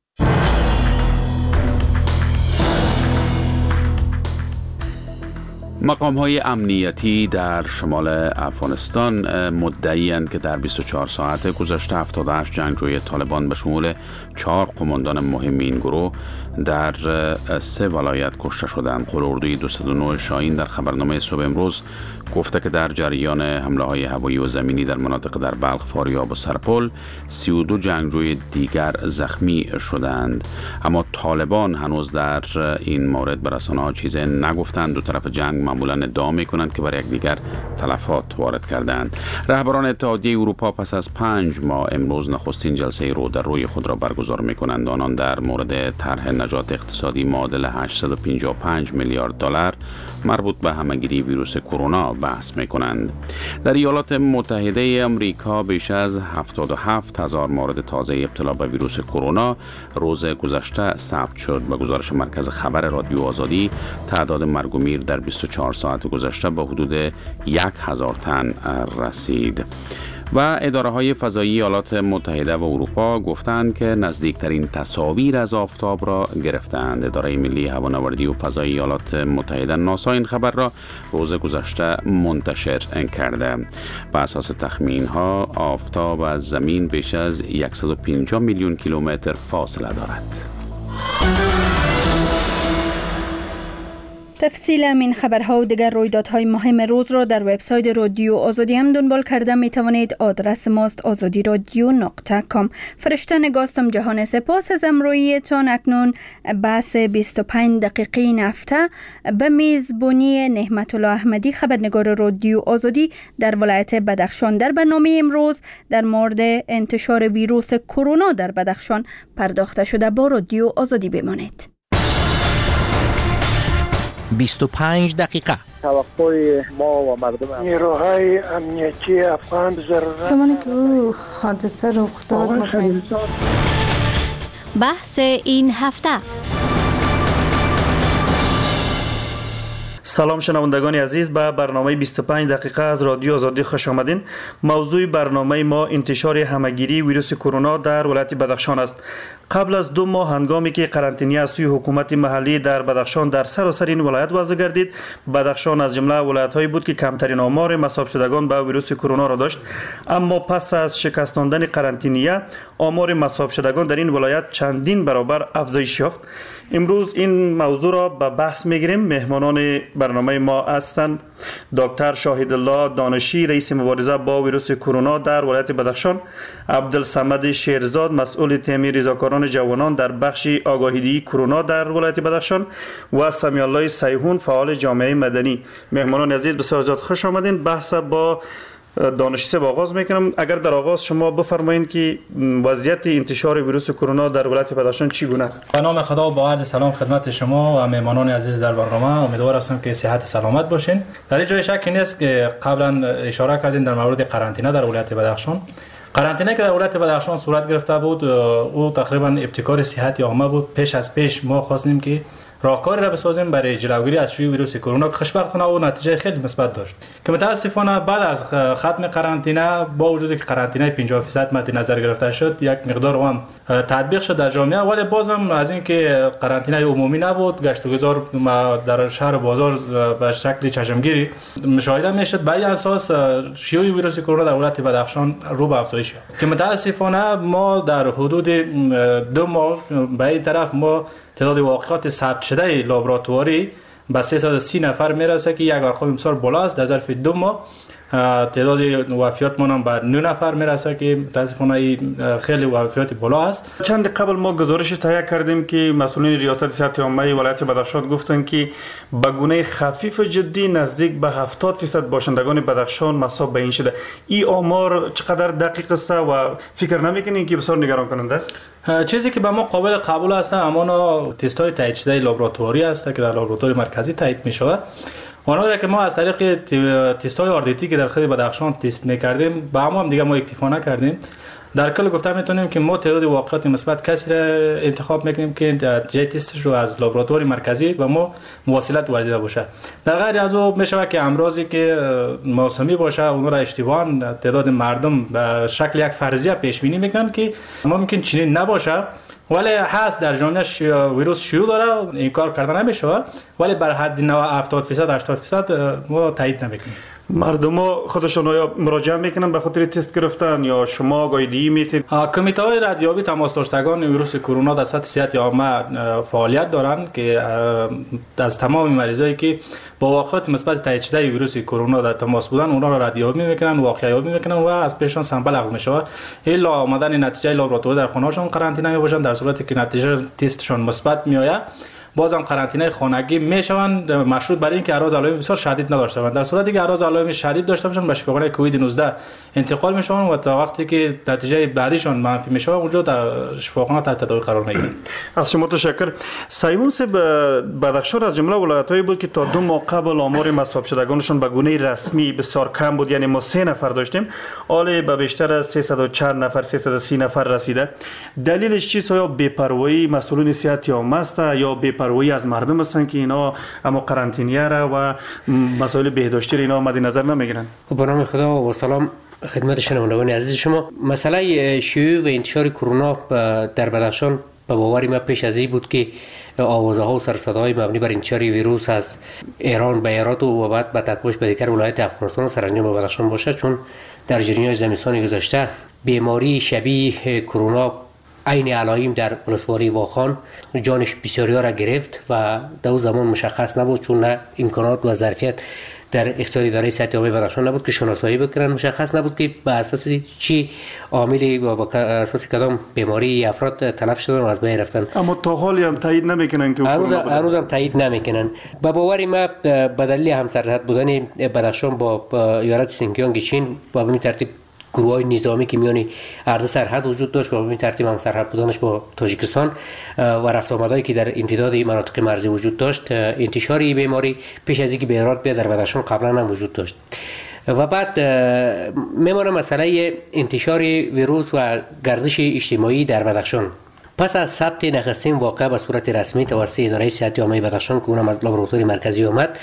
مقام‌های امنیتی در شمال افغانستان مدعی‌اند که در 24 ساعت گذشته 78 جنگجوی طالبان به شمول 4 قماندان مهم این گروه در 3 ولایت کشته شدند. قل‌اردوی 209 شاهین در خبرنامه صبح امروز گفته که در جریان حمله‌های هوایی و زمینی در مناطق در بلخ، فاریاب و سرپل 32 جنگجوی دیگر زخمی شدند. اما طالبان هنوز در این مورد به رسانه‌ها چیزی نگفتند. دو طرف جنگ معمولا ادعا می‌کنند که بر یکدیگر تلفات وارد کردند. رهبران اتحادیه اروپا پس از 5 ماه امروز نخستین جلسه رو در روی خود را برگزار می‌کنند. آنان در مورد طرح نجات اقتصادی معادل 855 میلیارد دلار مربوط به همه‌گیری ویروس کرونا بحث می‌کنند. در ایالات متحده آمریکا بیش از 77,000 مورد تازه ابتلا به ویروس کرونا روز گذشته ثبت شد. به گزارش مرکز خبر رادیو آزادی، تعداد مرگ و میر در 24 ساعت گذشته به حدود 1000 تن رسید. و اداره‌های فضایی ایالات متحده و اروپا گفتند که نزدیکترین تصاویر از آفتاب را گرفتند. اداره ملی هوانوردی و فضایی ایالات متحده ناسا این خبر را روز گذشته منتشر کرده. بر اساس تخمین‌ها آفتاب از زمین بیش از 150 میلیون کیلومتر فاصله دارد. تفصیل این خبرها و دیگر رویدادهای مهم روز را در وبسایت رادیو آزادی هم دنبال کرده می توانید. آدرس ماست azadiradyo.com. فرشته نگاستم جهان. سپاس از امرویتان. اکنون بحث 25 دقیقه این هفته به میزبانی نعمت الله احمدی، خبرنگار رادیو آزادی در ولایت بدخشان. در برنامه امروز در مورد انتشار ویروس کرونا در بدخشان پرداخته شده. با رادیو آزادی بمانید. 25 دقیقه. توقع ما و مردم نیروهای امنیتی افغان ضرورت زمانی که او حادثه رخ داد بحث این هفته. سلام شنوندگان عزیز، به برنامه 25 دقیقه از رادیو آزادی خوش آمدین. موضوع برنامه ما انتشار همه‌گیری ویروس کرونا در ولایت بدخشان است. قبل از 2 ماه هنگامی که قرنطینه از سوی حکومت محلی در بدخشان در سراسر این ولایت وضع گردید، بدخشان از جمله ولایت‌هایی بود که کمترین آمار مصاب شدگان به ویروس کرونا را داشت. اما پس از شکستاندن قرنطینه، آمار مصاب شدگان در این ولایت چندین برابر افزایش یافت. امروز این موضوع را به بحث می‌گیریم. مهمانان برنامه ما هستند دکتر شاهدالله دانشی، رئیس مبارزه با ویروس کرونا در ولایت بدخشان، عبدالصمد شیرزاد، مسئول تیم رضاکاران جوانان در بخش آگاهیدهی کرونا در ولایت بدخشان، و سمیع الله سیحون، فعال جامعه مدنی. مهمانان عزیز بسیار زیاد خوش آمدین. بحث با دانشی با آغاز میکنم. اگر در آغاز شما بفرمایین که وضعیت انتشار ویروس کرونا در ولایت بدخشان چگونه است؟ به نام خدا با عرض سلام خدمت شما و مهمانان عزیز در برنامه. امیدوار هستم که صحت سلامت باشین. در این جای شکی نیست که قبلا اشاره کردین در مورد قرنطینه در ولایت بدخشان. قرنطینه که در ولایت بدخشان صورت گرفته بود، او تقریبا ابتکار صحت عامه بود. پیش ما خواستیم که راهکاری را بسازیم برای جلوگیری از شیوع ویروس کرونا که خوشبختانه او نتیجه خیلی مثبت داشت، که متاسفانه بعد از ختم قرنطینه با وجود که قرنطینه 50% مد نظر گرفته شد، یک مقدار هم تطبیق شد در جامعه، ولی بازم از اینکه قرنطینه عمومی نبود، گشت و گذار در شهر و بازار به شکل چشمگیری مشاهده میشد. به این اساس شیوع ویروس کرونا در ولایت بدخشان رو به افزایش یافت، که متاسفانه ما در حدود 2 ماه به این طرف ما تعداد واقعات ثبت شده لابراتواری به 330 نفر میرسه که یک ارقام بسیار بالا است. در ظرف 2 ماه تعداد وفیات ما هم به 9 نفر میرسه که متاسفانه خیلی وفیات بالا است. چند قبل ما گزارش تهیه کردیم که مسئولین ریاست صحت عامه ولایت بدخشان گفتن که به گونه خفیف جدی نزدیک به 70% باشندگان بدخشان مصاب به این شده. این آمار چقدر دقیق است و فکر نمیکنین که بسیار نگران کننده است؟ چیزی که به ما قابل قبول است اما تست‌های تایید شده لابراتواری است که در لابراتوری مرکزی تایید می‌شود. آنها را که ما از طریق تست‌های آردیتی که در خود بدخشان تست می‌کردیم با هم دیگه ما اکتفا نکردیم. در کل گفته میتونیم که ما تعداد واقعات مثبت کسی را انتخاب میکنیم که جای تستش رو از لابراتوری مرکزی و ما مواصلت ورزیده باشه. در غیر از او میشه که امراضی که موسمی باشه اون را اشتباهاً تعداد مردم به شکل یک فرضیه پیش بینی میکنن که ممکن چنین نباشه، ولی هست در جامعه ویروس شیوع داره، این کار کردن نمیشه، ولی بر حد 70% 80% ما تایید نمیکنیم. مردم خودشون یا مراجعه میکنن به خاطر تست گرفتن یا شما آگاهی میتید؟ کمیته های ردیابی تماس داشتگان ویروس کرونا در سطح صحت عامه فعالیت دارند که از تمام مریضایی که با واقعات مثبت تایید شده ویروس کرونا در تماس بودن اونها را ردیابی میکنن، واقعه یابی میکنن و از پیششان سامپل اخذ میشه. الا آمدن نتیجه لابراتوری در خانه‌شان قرنطینه میباشن. در صورتی که نتیجه تستشان مثبت میآید بازم قرنطینه خانگی میشوند، مشروط بر اینکه اعراض علائم بسیار شدید نداشته باشند. در صورتی که اعراض علائم شدید داشته باشند به شفاخانه کووید 19 انتقال میشوند و تا وقتی که نتیجه بعدیشان منفی میشه اونجا در شفاخانه تحت تداوی قرار میگیرند. از شما تشکر. سیون سه بدخشان از جمله ولایت‌هایی بود که تا 2 ماه قبل آمار مصاب شدگانشون به گونه رسمی بسیار کم بود، یعنی ما 3 نفر داشتیم، حالا به بیشتر از 304 نفر 330 نفر رسیده. دلیلش چیست؟ یا بی‌پروایی مسئولین صحت عامه است یا بی‌پروایی از مردم هستند که اینا اما قرنطینه را و مسائل بهداشتی را اینا مد نظر نمیگیرن؟ به نام خدا و سلام خدمت شنوندگان عزیز شما. مسئله شیوع و انتشار کرونا در بدخشان به باور ما پیش از این بود که آوازها و سرصداهای مبنی بر انتشار ویروس از ایران به هرات و بعد به تکوش به دیگر ولایت افغانستان سرانجام به بدخشان باشد، چون در جریان زمستان گذشته بیماری شبیه کرونا عین علائم در ولسوالی واخان جانش بسیاریا را گرفت و در اون زمان مشخص نبود، چون نه امکانات و ظرفیت در اختیار اداره صحت عامه بدخشان نبود که شناسایی بکنن. مشخص نبود که به اساس چی عاملی و به اساس کدام بیماری افراد تلف شدن و از بین رفتن. اما تا حالی هم تایید نمیکنن که هنوز هم تایید نمیکنن. به باور ما به دلیل همسرحد بودن بدخشان با ایالت سینکیانگ چین با همین ترتیب گروه‌های نظامی که میانی عرض سرحد وجود داشت و به ترتیب هم سرحد بودنش با تاجیکستان و رفت آمدایی که در امتداد مناطق مرزی وجود داشت، انتشار این بیماری پیش از اینکه به هرات بیاد در بدخشان قبلا هم وجود داشت. و بعد میمونه مسئله انتشار ویروس و گردش اجتماعی در بدخشان. پس از ثبت نخستین واقعه به صورت رسمی توسط اداره صحت عامه بدخشان که اونم از لابراتوری مرکزی آمد،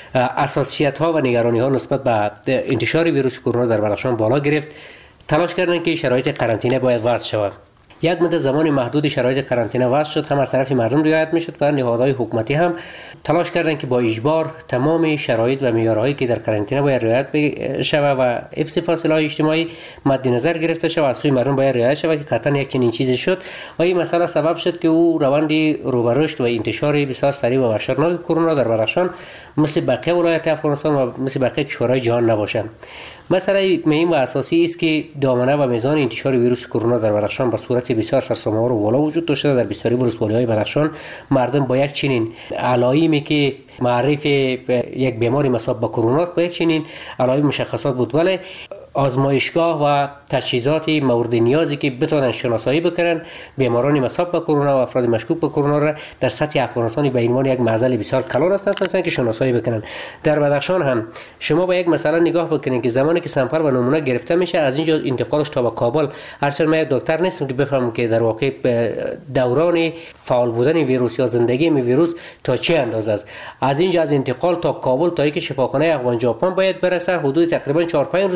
اساسیت ها و نگرانی ها نسبت به انتشار ویروس کرونا در بدخشان بالا گرفت. تلاش کردند که شرایط قرنطینه باید وضع شود. یک مدت زمان محدود شرایط قرنطینه وضع شد، هم از طرف مردم رعایت میشد و نهادهای حکومتی هم تلاش کردند که با اجبار تمام شرایط و معیارهایی که در قرنطینه باید رعایت شود و حفظ فاصله اجتماعی مد نظر گرفته شود از سوی مردم باید رعایت شود که قطعا یک چنین چیزی شد و این مسئله سبب شد که او روندی رو به رشد و انتشار بسیار سریع و وحشتناک کرونا در بدخشان مثل بقیه ولایت افغانستان و مثل بقیه کشورهای جهان نباشه. مسئله مهم و اساسی است که دامنه و میزان انتشار ویروس کرونا در بدخشان به صورت بسیار سرسام‌آور و بالا وجود داشته. در بسیاری ولسوالی‌های بدخشان مردم با یک چنین علائمی که معرف یک بیماری مصاب به کرونا است با یک چنین علائم مشخصات بود، ولی آزمایشگاه و تجهیزات مورد نیازی که بتوانند شناسایی بکنن بیماران مصاب به کرونا و افراد مشکوک به کرونا را در سطح افغانستان به عنوان یک معضل بسیار کلان هستند که شناسایی بکنن. در بدخشان هم شما با یک مسئله نگاه بکنید که زمانی که سامپل و نمونه گرفته میشه از اینجا انتقالش تا به کابل، هرچند من دکتر نیستم که بفهمم که در واقع دوران فعال بودن ویروس یا زندگی ویروس تا چه اندازه است. از اینجا از انتقال تا کابل تا اینکه شفاخانه افغان ژاپن باید برسه حدود تقریبا 4-5 روز در بر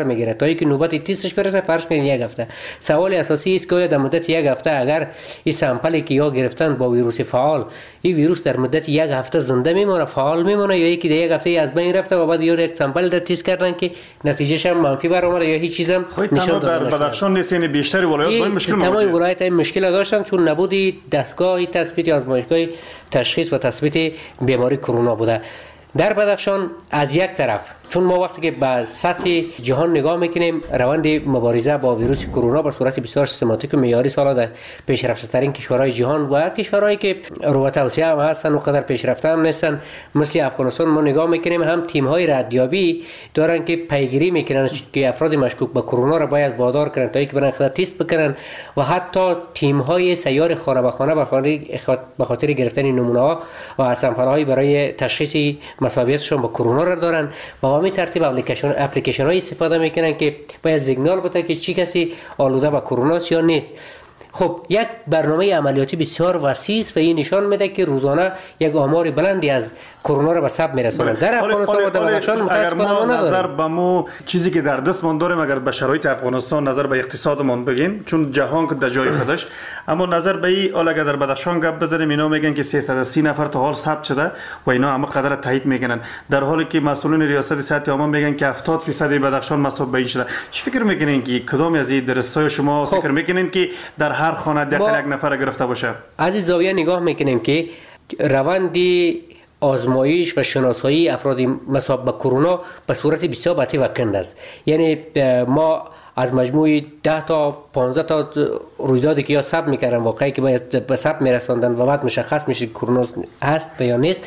را میگیره تا اینکه نوبت تستش برسه. فرض کنید یک هفته. سوال اساسی است که در مدت یک هفته اگر این سامپلی که یا گرفتن با ویروس فعال، این ویروس در مدت یک هفته زنده میمونه، فعال میمونه، یا یکی در یک هفته از بین رفته و بعد یک سامپل در تست کردن که نتیجهش هم منفی برآمده یا هیچ چیز هم نشان داده نشده. در بدخشان نیست، یعنی بیشتر ولایات با این مشکل مواجه. تمام ولایات این مشکل داشتن چون نبودی دستگاه تثبیت آزمایشگاه تشخیص و تثبیت بیماری کرونا بوده. در بدخشان از یک طرف چون ما وقتی که به سطح جهان نگاه میکنیم روند مبارزه با ویروس کرونا به صورت بسیار سیستماتیک و معیاری سالا در پیشرفته ترین کشورهای جهان و کشورهایی که رو توسعه هم هستن و قدر پیشرفته هم نیستن مثل افغانستان ما نگاه میکنیم هم تیم های ردیابی دارن که پیگیری میکنن که افراد مشکوک به کرونا را باید وادار کنن تا اینکه برن خودت تست بکنن و حتی تیم های سیار خانه به خانه به خاطر گرفتن نمونه ها و سامپل های برای تشخیص مساویتشون با کرونا را دارن و همین ترتیب اپلیکیشن های استفاده میکنن که باید سیگنال بده که چی کسی آلوده به کرونا یا نیست. خب یک برنامه عملیاتی بسیار وسیع است و این نشان میده که روزانه یک آمار بلندی از کرونا را به ثبت میرسونن. در افغانستان و در بدخشان متاسفانه ما نظر به مو چیزی که در دستمان داریم اگر به شرایط افغانستان نظر به اقتصادمان بگیم چون جهان که در جای خودش، اما نظر به این حال اگر در بدخشان گپ بزنیم اینا میگن که 330 نفر تا حال ثبت شده و اینا همه قدر تایید میکنن، در حالی که مسئولین ریاست صحت عامه میگن که 70% بدخشان مصاب به این شده. چی فکر میکنین که کدام از این درسای شما فکر میکنین که در هر خانه دقیقاً یک نفر گرفته باشه؟ از این زاویه نگاه میکنیم که روند آزمایش و شناسایی افراد مصاب به کرونا به صورت بسیار بطیء و کند است. یعنی ما از مجموع 10 تا 15 تا رویدادی که یا ثبت میکردن واقعی که باید به ثبت میرساندن و بعد مشخص میشه کرونا هست یا نیست،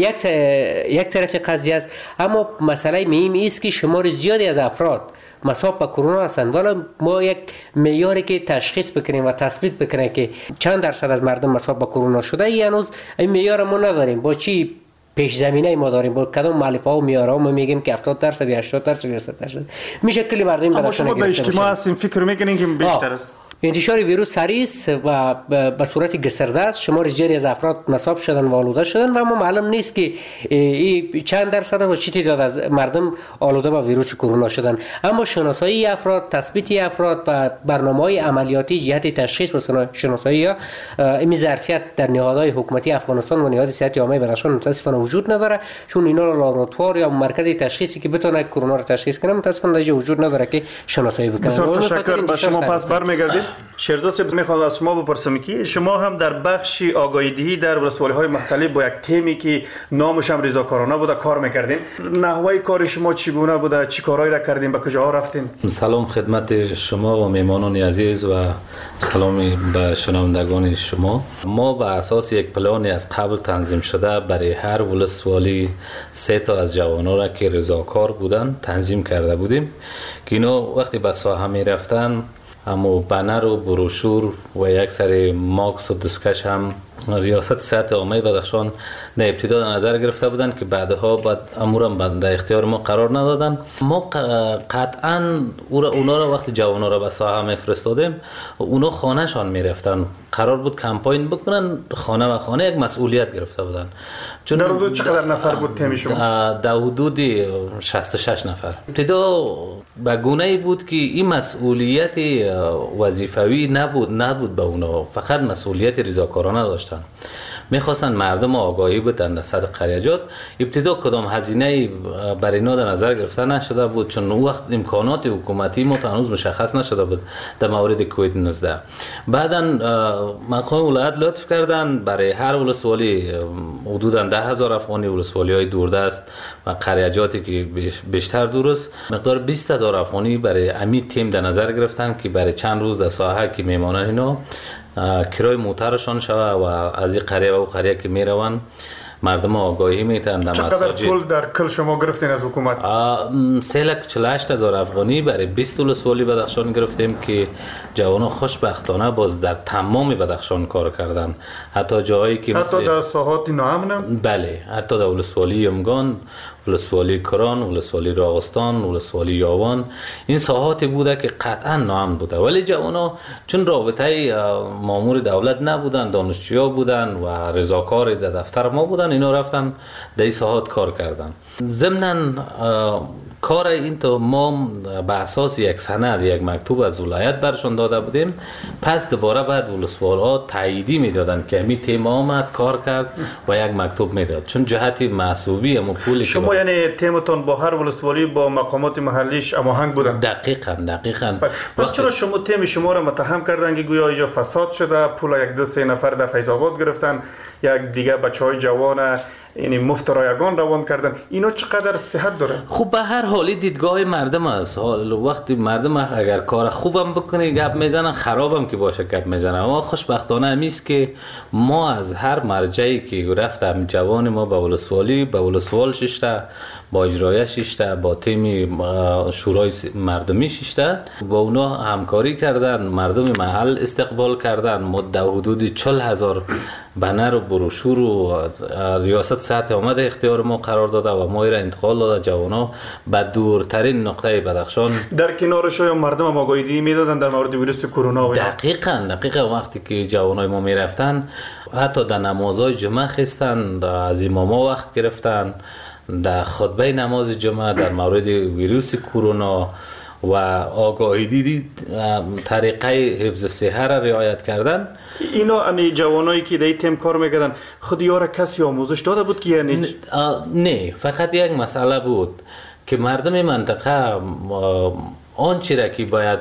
یک طرف قضیه است. اما مسئله مهم است که شمار زیادی از افراد مصاب به کرونا هستند ولی ما یک معیاری که تشخیص بکنیم و تثبیت بکنیم که چند درصد از مردم مصاب به کرونا شده هنوز این معیار ما نداریم. با چی پیش زمینه ما داریم؟ با کدام مؤلفه‌ها و معیارها ما میگیم که 70% یا 80% یا 100% میشه کلی مردم اما شما در اجتماع هستین فکر میکنین که بیشتر است؟ انتشار ویروس سریع است و به صورت گسترده است. شمار زیادی از افراد مصاب شدن و آلوده شدن و اما معلوم نیست که چند درصد و چه تعداد از مردم آلوده به ویروس کرونا شدن. اما شناسایی افراد، تثبیت افراد و برنامه‌های عملیاتی جهت تشخیص و شناسایی این ظرفیت در نهادهای حکومتی افغانستان و نهاد صحت عامه بدخشان متاسفانه وجود نداره، چون اینا لابراتوار یا مرکز تشخیصی که بتونه کرونا را تشخیص کنه متاسفانه در وجود نداره که شناسایی بکنه. بسیار تشکر. به شما پس برمیگردیم. شیرزاد صاحب میخوام از شما بپرسم که شما هم در بخش آگاهی دهی در ولسوالی‌های مختلف با یک تیمی که نامش هم ریزاکارانه بوده کار میکردین. نحوه کار شما چگونه بوده؟ چی کارهایی را کردین؟ به کجاها رفتین؟ سلام خدمت شما و میهمانان عزیز و سلامی به شنوندگان شما. ما به اساس یک پلانی از قبل تنظیم شده برای هر ولسوالی 3 تا از جوانان را که ریزاکار بودن تنظیم کرده بودیم که اینا وقتی به ساحه میرفتن اما بنر و بروشور و یک سری ماکس و دستکش هم ریاست صحت عامه بدخشان در ابتدا در نظر گرفته بودند که بعدها بعد امورم در اختیار ما قرار ندادن. ما قطعا اونا را وقتی جوانا را به ساحه میفرستادیم اونا خانه شان میرفتن، قرار بود کمپاین بکنن خانه و خانه، یک مسئولیت گرفته بودن. چون در حدود چقدر نفر بود تیم شما؟ در حدود 66 نفر. ابتدا به گونه‌ای بود که این مسئولیت وظیفوی نبود به اونا، فقط مسئولیت ریزاکارانه داشتن. میخواستن مردم آگاهی بدن در سطح قریجات. ابتدا کدام هزینه برای اینا در نظر گرفته نشده بود چون اون وقت امکانات حکومتی ما هنوز مشخص نشده بود در مورد کووید 19. بعداً مقام ولایت لطف کردن برای هر ولسوالی حدوداً 10,000 افغانی ولسوالی‌های دوردست و قریجاتی که بیشتر دور است مقدار 20,000 افغانی برای امی تیم در نظر گرفتن که برای چند روز در ساحه که میمانن اینا کرای موترشان شوه و از این قریه و او قریه که میرون مردم آگاهی میتن در مساجد. چقدر پول در کل شما گرفتین از حکومت؟ 348,000 افغانی برای 20 ولسوالی بدخشان گرفتیم که جوانان خوشبختانه باز در تمام بدخشان کار کردن، حتی جایی که حتی در ساحات ناامن؟ بله، حتی در ولسوالی یمگان، ولسوالی کران، ولسوالی راغستان، ولسوالی یاوان، این ساحاتی بوده که قطعا ناامن بوده، ولی جوانا چون رابطه مامور دولت نبودن، دانشجویا بودن و رضاکار در دفتر ما بودن، اینا رفتن در این ساحات کار کردن. ضمناً کار این تو ما به اساس یک سند یک مکتوب از ولایت برشون داده بودیم، پس دوباره بعد ولسوالی‌ها تاییدی میدادن که همین تیم آمد کار کرد و یک مکتوب میداد، چون جهت محسوبی و پولی شما یعنی تیمتون با هر ولسوالی با مقامات محلیش هماهنگ بودن؟ دقیقاً. پس چرا شما تیم شما را متهم کردن که گویا اینجا فساد شده، پول یک دو سه نفر در فیض آباد گرفتن، یک دیگه بچهای جوان یعنی مفت رایگان روان کردن، اینا چقدر صحت داره؟ خب به هر حالی دیدگاه مردم است. وقتی مردم اگر کار خوبم بکنه گپ میزنن، خرابم که باشه گپ میزنن. اما خوشبختانه همیست که ما از هر مرجعی که رفتم جوان ما به ولسوالی، به ولسوال ششته، با اجرایه ششته، با تیم شورای مردمی ششته، با اونا همکاری کردن، مردم محل استقبال کردن. ما در حدود 40,000 بنر و بروشور و ریاست صحت آمد اختیار ما قرار داده و ما را انتقال داده جوانا به دورترین نقطه بدخشان. در کنارش های مردم هم آگاهی میدادن در مورد ویروس کرونا؟ دقیقاً وقتی که جوانای ما میرفتن حتی در نمازهای جمعه خستن، از اماما وقت گرفتن، در خطبه نماز جمعه در مورد ویروس کرونا و آگاهی دیدی طریقه حفظ صحت را رعایت کردن. اینا امی جوانایی که در تیم کار میکردن خود یارا کسی آموزش داده بود که یعنی نه، فقط یک مسئله بود که مردم منطقه آنچه را که باید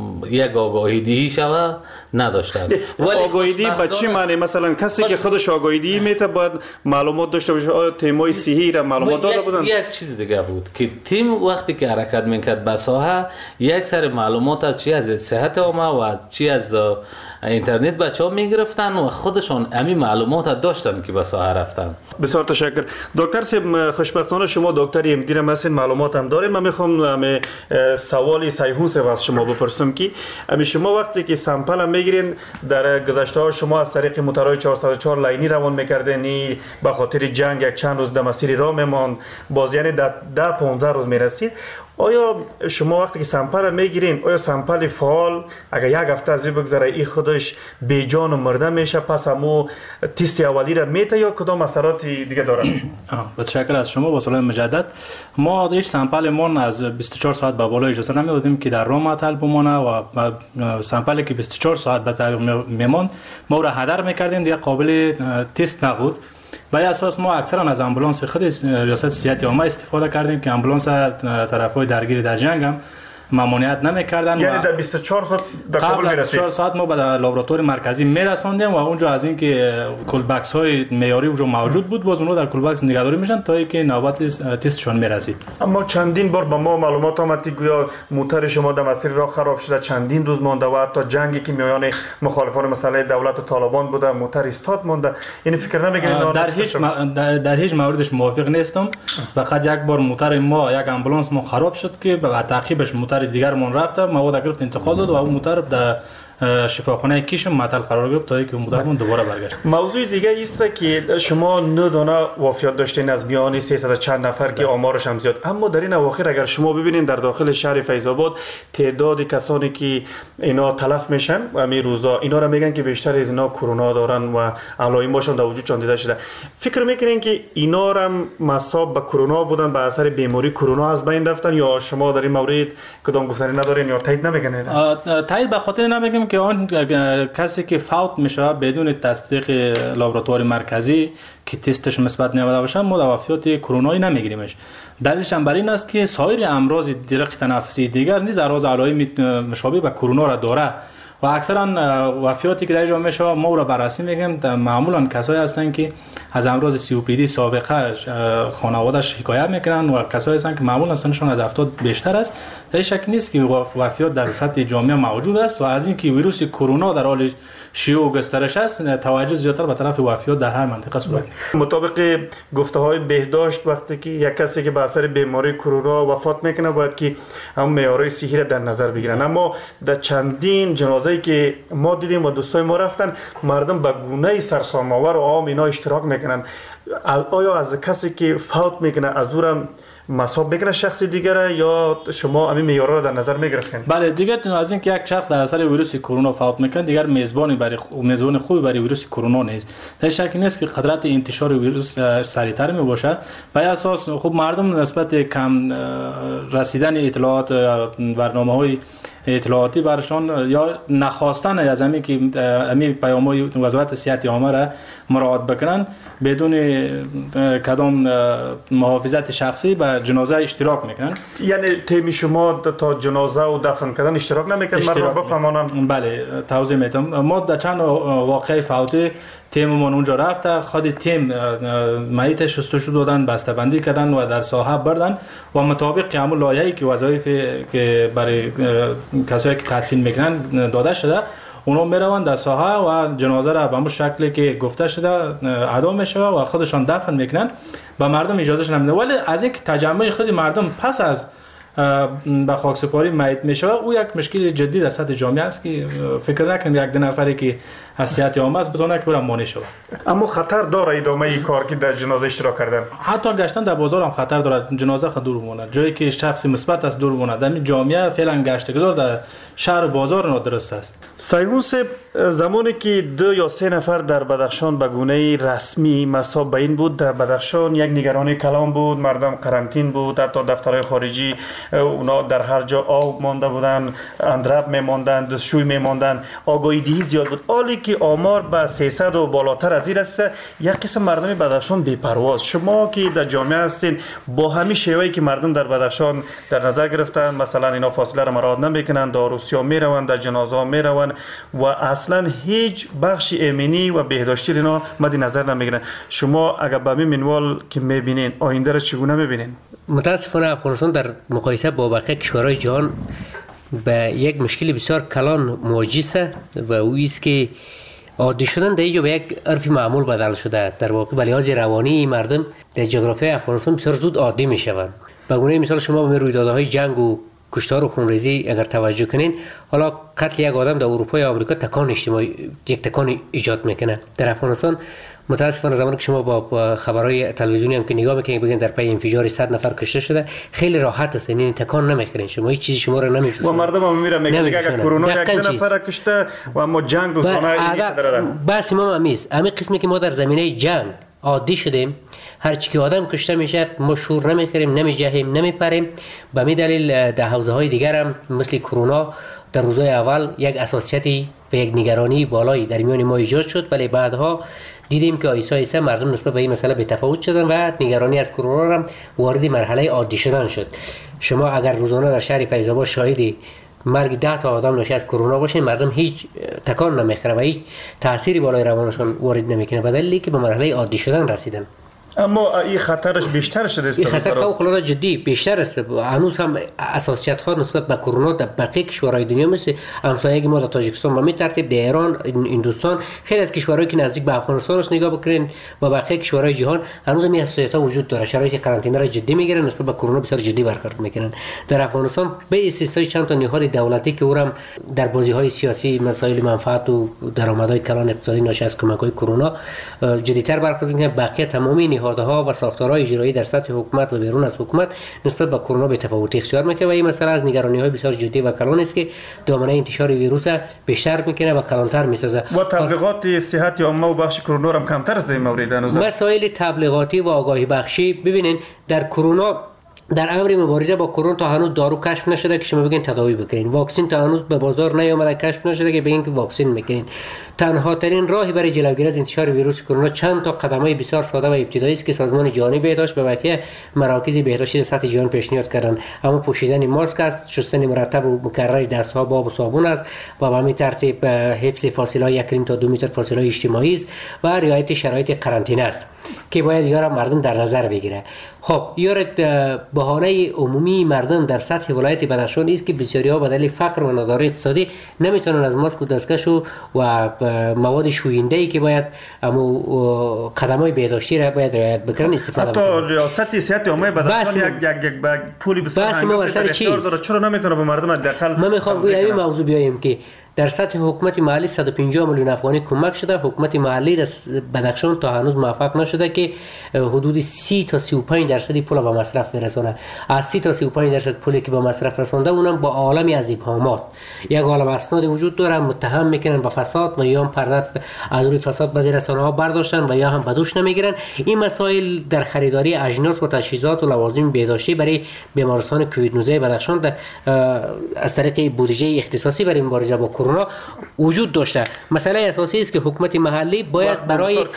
یک آگاهی دهی شود نداشتن. آگاهی دهی به چی معنی؟ مثلا کسی که خودش آگاهی دهی میته باید معلومات داشته باشه. تیمای صحی را معلومات داده بودن؟ یک چیز دیگه بود که تیم وقتی که حرکت میکرد به ساحه، یک سر معلومات چی از صحت عامه و چی از اینترنت بچه‌ها میگرفتن و خودشون همین معلومات داشتن که به ساحه رفتن. بسیار تشکر دکتر صاحب. خوشبختانه شما دکتر امدیر هم هستین، معلومات هم داریم. من میخوام سوالی سیهوس از شما بپرسم که شما وقتی که سامپل هم میگیرین، در گذشته ها شما از طریق موتورهای 404 لاینی روان میکردین، به خاطر جنگ یک چند روز در مسیر راه میمان، باز یعنی 10-15 روز میرسید. آیا شما وقتی که سامپل میگیرین، آیا سامپل فعال اگر یک هفته از این بگذره این خودش بی جان و مرده میشه، پس همو تست اولی را میته یا کدام اثرات دیگه داره؟ متشکرم از شما. با سلام مجدد. ما هیچ سامپل مون از 24 ساعت به بالا اجازه نمیدادیم که در راه معطل بمانه و سامپلی که 24 ساعت به طریق میمون ما را هدر میکردیم، دیگه قابل تست نبود. به اساس ما اکثرا از آمبولانس خود ریاست صحت عامه استفاده کردیم که آمبولانس طرفای درگیر در جنگ هم ممانعت نمی‌کردن. یعنی در 24 ساعت در کابل میرسید؟ 24 ساعت ما به لابراتوار مرکزی میرساندیم و اونجا از اینکه کولبکس های معیاری اونجا موجود بود، باز اونها در کولبکس نگهداری میشن تا اینکه نوبت تستشون میرسید. اما چندین بار به ما معلومات آمد که گویا موتور شما در مسیر راه خراب شده، چندین روز مانده و حتی جنگی که میان مخالفان مسئله دولت و طالبان بوده، موتور استاد مانده. یعنی فکر نمی‌کنید در هیچ موردش موافق نیستم. فقط یک بار موتور ما، یک آمبولانس ما خراب شد که به تعقیبش موتور دیگر من رفته، مواد گرفت انتقال داد و اون موتور در شفاخانه کیشم معطل قرار گرفت تا اینکه موتورمون دوباره برگشت. موضوع دیگه است که شما 9 دانه وفات داشتین از میان 300 چند نفر که آمارش هم زیاد، اما در این اواخر اگر شما ببینید در داخل شهر فیض آباد تعداد کسانی که اینا تلف میشن همین روزا، اینا را میگن که بیشتر از اینا کرونا دارن و علائمشون در وجودشون دیده شده. فکر میکنین که اینا را مصاب به کرونا بودن، به اثر بیماری کرونا از بین رفتن، یا شما در این مورد کدام گفتنی ندارین یا تایید نمیکنین؟ تایید به خاطر نمیگم که آن کسی که فوت میشه بدون تصدیق لابراتوار مرکزی که تستش مثبت نمیده باشه ما وفیات کرونایی نمیگیریمش. دلیلش هم بر این است که سایر امراض درق تنفسی دیگر نیز اعراض علائم مشابه به کرونا را داره و اکثرا وفیاتی که در اینجا میشه ما را بررسی میگیم معمولا کسایی هستن که از امراض COPD سابقه خانواده‌اش حکایت میکنن و کسایی هستن که معمولا سنشون از 70 بیشتر است. در شک نیست که وفیات در سطح جامعه موجود است و از اینکه ویروس کرونا در حال شیوع و گسترش است توجه زیادتر به طرف وفیات در هر منطقه صورت میگیرد. مطابق گفته‌های بهداشت وقتی که یک کسی که به اثر بیماری کرونا وفات میکنه باید که هم معیارهای صحی را در نظر بگیرن، اما در چندین جنازه‌ای که ما دیدیم و دوستای ما رفتن مردم به گونه‌ای سرسام‌آور و عام اینا اشتراک میکنن. آیا از کسی که فوت میکنه از اونم مصاب بگیره شخص دیگر یا شما همین معیارا رو در نظر میگرفتین؟ بله دیگه از اینکه یک شخص در اثر ویروس کرونا فوت میکنه دیگر میزبان خوبی برای ویروس کرونا نیست. در شکی نیست که قدرت انتشار ویروس سریعتر می باشد. و اساس خب مردم نسبت کم رسیدن اطلاعات برنامه‌های اطلاعاتی برشان یا نخواستن از همین که همین پیام‌های وزارت صحت عامه را مراعات بکنن بدون کدام محافظت شخصی به جنازه اشتراک میکنن. یعنی تیم شما تا جنازه و دفن کردن اشتراک نمیکنن؟ مردم بفهمانم. بله توضیح میدم. ما در چند واقعه فوتی تیممون اونجا رفته، خود تیم میت شستشو دادن، بسته‌بندی کردن و در ساحه بردن و مطابق همون لایحه‌ای که وظایفی که برای کسایی که تدفین میکنن داده شده اونا میروند در ساحه و جنازه را به همون شکلی که گفته شده ادا میشه و خودشان دفن میکنن و مردم اجازهش نمیده. ولی از یک تجمع خود مردم پس از به خاکسپاری میت میشه او یک مشکل جدی در سطح جامعه است که فکر نکنیم یک دو نفری که از صحت عامه است بتونه که برام مانع شود. اما خطر داره ادامه این کار که در جنازه اشتراک کردن؟ حتی گشتن در بازار هم خطر داره. جنازه خود دور بمونه، جایی که شخص مثبت است دور بمونه. در جامعه فعلا گشتگذار در شهر و بازار نادرست است. سایغوس زمانی که 2 یا 3 نفر در بدخشان به گونه رسمی مصاب به این بود، در بدخشان یک نگرانی کلان بود، مردم قرنطین بود، حتی دفترهای خارجی اونا در هر جا آب مانده بودن، اندرب میماندن، دستشوی میماندن، آگاهی دهی زیاد بود. حالی که آمار به 300 و بالاتر از این است، یک قسم مردم بدخشان بی‌پرواز. شما که در جامعه هستین با همین شیوهی که مردم در بدخشان در نظر گرفتن، مثلا اینا فاصله را مراعات نمیکنن، داروسیا میروند، در جنازه میروند و اصلا هیچ بخش ایمنی و بهداشتی اینا مد نظر نمیگیرن. شما اگر به همین منوال که میبینین آینده را چگونه میبینین؟ متاسفانه افغانستان در مقایسه با بقیه کشورهای جهان به یک مشکل بسیار کلان مواجه است و او است که عادی شدن در اینجا به یک عرف معمول بدل شده. در واقع به لحاظ روانی مردم در جغرافیای افغانستان بسیار زود عادی میشوند. به گونه مثال شما به رویدادهای جنگ و کشتار و خونریزی اگر توجه کنین، حالا قتل یک آدم در اروپا یا آمریکا تکان اجتماعی، یک تکان ایجاد میکنه. در افغانستان متاسفانه زمانی که شما با خبرهای تلویزیونی هم که نگاه میکنید بگین در پی انفجار 100 نفر کشته شده، خیلی راحت است، یعنی تکان نمیخورین، شما هیچ چیزی شما رو نمیجوشونه. و مردم هم میرن میگن اگر کرونا یک نفر کشته و اما جنگ روزانه اینی دارن. بس ما همیست همین قسمی که ما در زمینه جنگ عادی شدیم، هر چی که آدم کشته میشه ما شور نمیخوریم، نمیجهیم، نمیپریم. به می دلیل در حوزه‌های دیگر هم مثل کرونا در روزهای اول یک اساسیتی و یک نگرانی بالایی در میان ما ایجاد شد، ولی بعدها دیدیم که آیسا مردم نسبت به این مسئله بی‌تفاوت شدن و نگرانی از کرونا هم وارد مرحله عادی شدن شد. شما اگر روزانه در شهر فیض آباد شاهدی مرگ 10 تا آدم ناشی از کرونا باشه، مردم هیچ تکان نمیخوره و هیچ تأثیری بالای روانشون وارد نمیکنه، به دلیلی که به مرحله عادی شدن رسیدن. اما این خطرش بیشتر شده است. این خطر فوق‌العاده جدی بیشتر است. هنوز هم اساسیت ها نسبت به کرونا در بقیه کشورهای دنیا مثل همسایه ما در تاجیکستان به همین ترتیب در ایران، هندوستان، خیلی از کشورهایی که نزدیک به افغانستان است نگاه بکنین و بقیه کشورهای جهان هنوز هم اساسیت ها وجود داره. شرایط قرنطینه را جدی میگیرن، نسبت به کرونا بسیار جدی برخورد میکنن. در افغانستان به استثنای چند تا نهاد دولتی که اونم در بازی‌های سیاسی مسائل منفعت و درآمدهای کلان اقتصادی ناشی از کمک‌های کرونا جدی‌تر برخورد میکنن. بقیه تمامی نهادها و ساختارهای اجرایی در سطح حکومت و بیرون از حکومت نسبت به کرونا به تفاوتی اختیار میکنه و این مسئله از نگرانی‌های بسیار جدی و کلان است که دامنه انتشار ویروس بیشتر میکنه و کلانتر میسازه. و تبلیغات صحت عامه و بخش کرونا هم کمتر از این مورد هنوز. مسائل تبلیغاتی و آگاهی بخشی، ببینین در کرونا، در امر مبارزه با کرونا تا هنوز دارو کشف نشده که شما بگین تداوی بکنین. واکسن تا هنوز به بازار نیامده، کشف نشده که بگین که واکسن میکنین. تنها ترین راهی برای جلوگیری از انتشار ویروس کرونا چند تا قدم‌های بسیار ساده و ابتدایی است که سازمان جهانی بهداشت و بقیه مراکز بهداشتی در سطح جهان پیشنهاد کردن. اما پوشیدن ماسک است، شستن مرتب و مکرر دست‌ها با آب و صابون است و به همین ترتیب حفظ فاصله 1 تا 2 متر فاصله اجتماعی است و رعایت شرایط قرنطینه است که باید یارا مردم در نظر بگیره. خب یارت بهانه عمومی مردم در سطح ولایت بدخشان است که بسیاری‌ها به دلیل فقر و نداری اقتصادی نمیتونن از ماسک و دستکش و مواد شوینده‌ای که باید اما قدم‌های بهداشتی را باید رعایت بکنن استفاده بکنن. حتی ریاست صحت عامه بدخشان یک پولی بسیار اختیار داره. چرا نمیتونه به مردم حداقل ما میخوام روی این موضوع بیایم که در سطح حکومت محلی 150 میلیون افغانی کمک شده. حکومت محلی در بدخشان تا هنوز موفق نشده که حدود 30 تا 35 درصد پول به مصرف برسونه. از 30 تا 35 درصد پولی که به مصرف رسونده اونم با عالمی از ابهامات. یک عالم اسناد وجود داره، متهم میکنن به فساد و یا هم پرده از روی فساد به رسانه‌ها برداشتن و یا هم بدوش نمیگیرن. این مسائل در خریداری اجناس و تجهیزات و لوازم بهداشتی برای بیمارستان کووید 19 بدخشان از طریق بودجه اختصاصی برای مبارزه با کرونا وجود داشته. مسئله اساسی است که حکومت محلی باید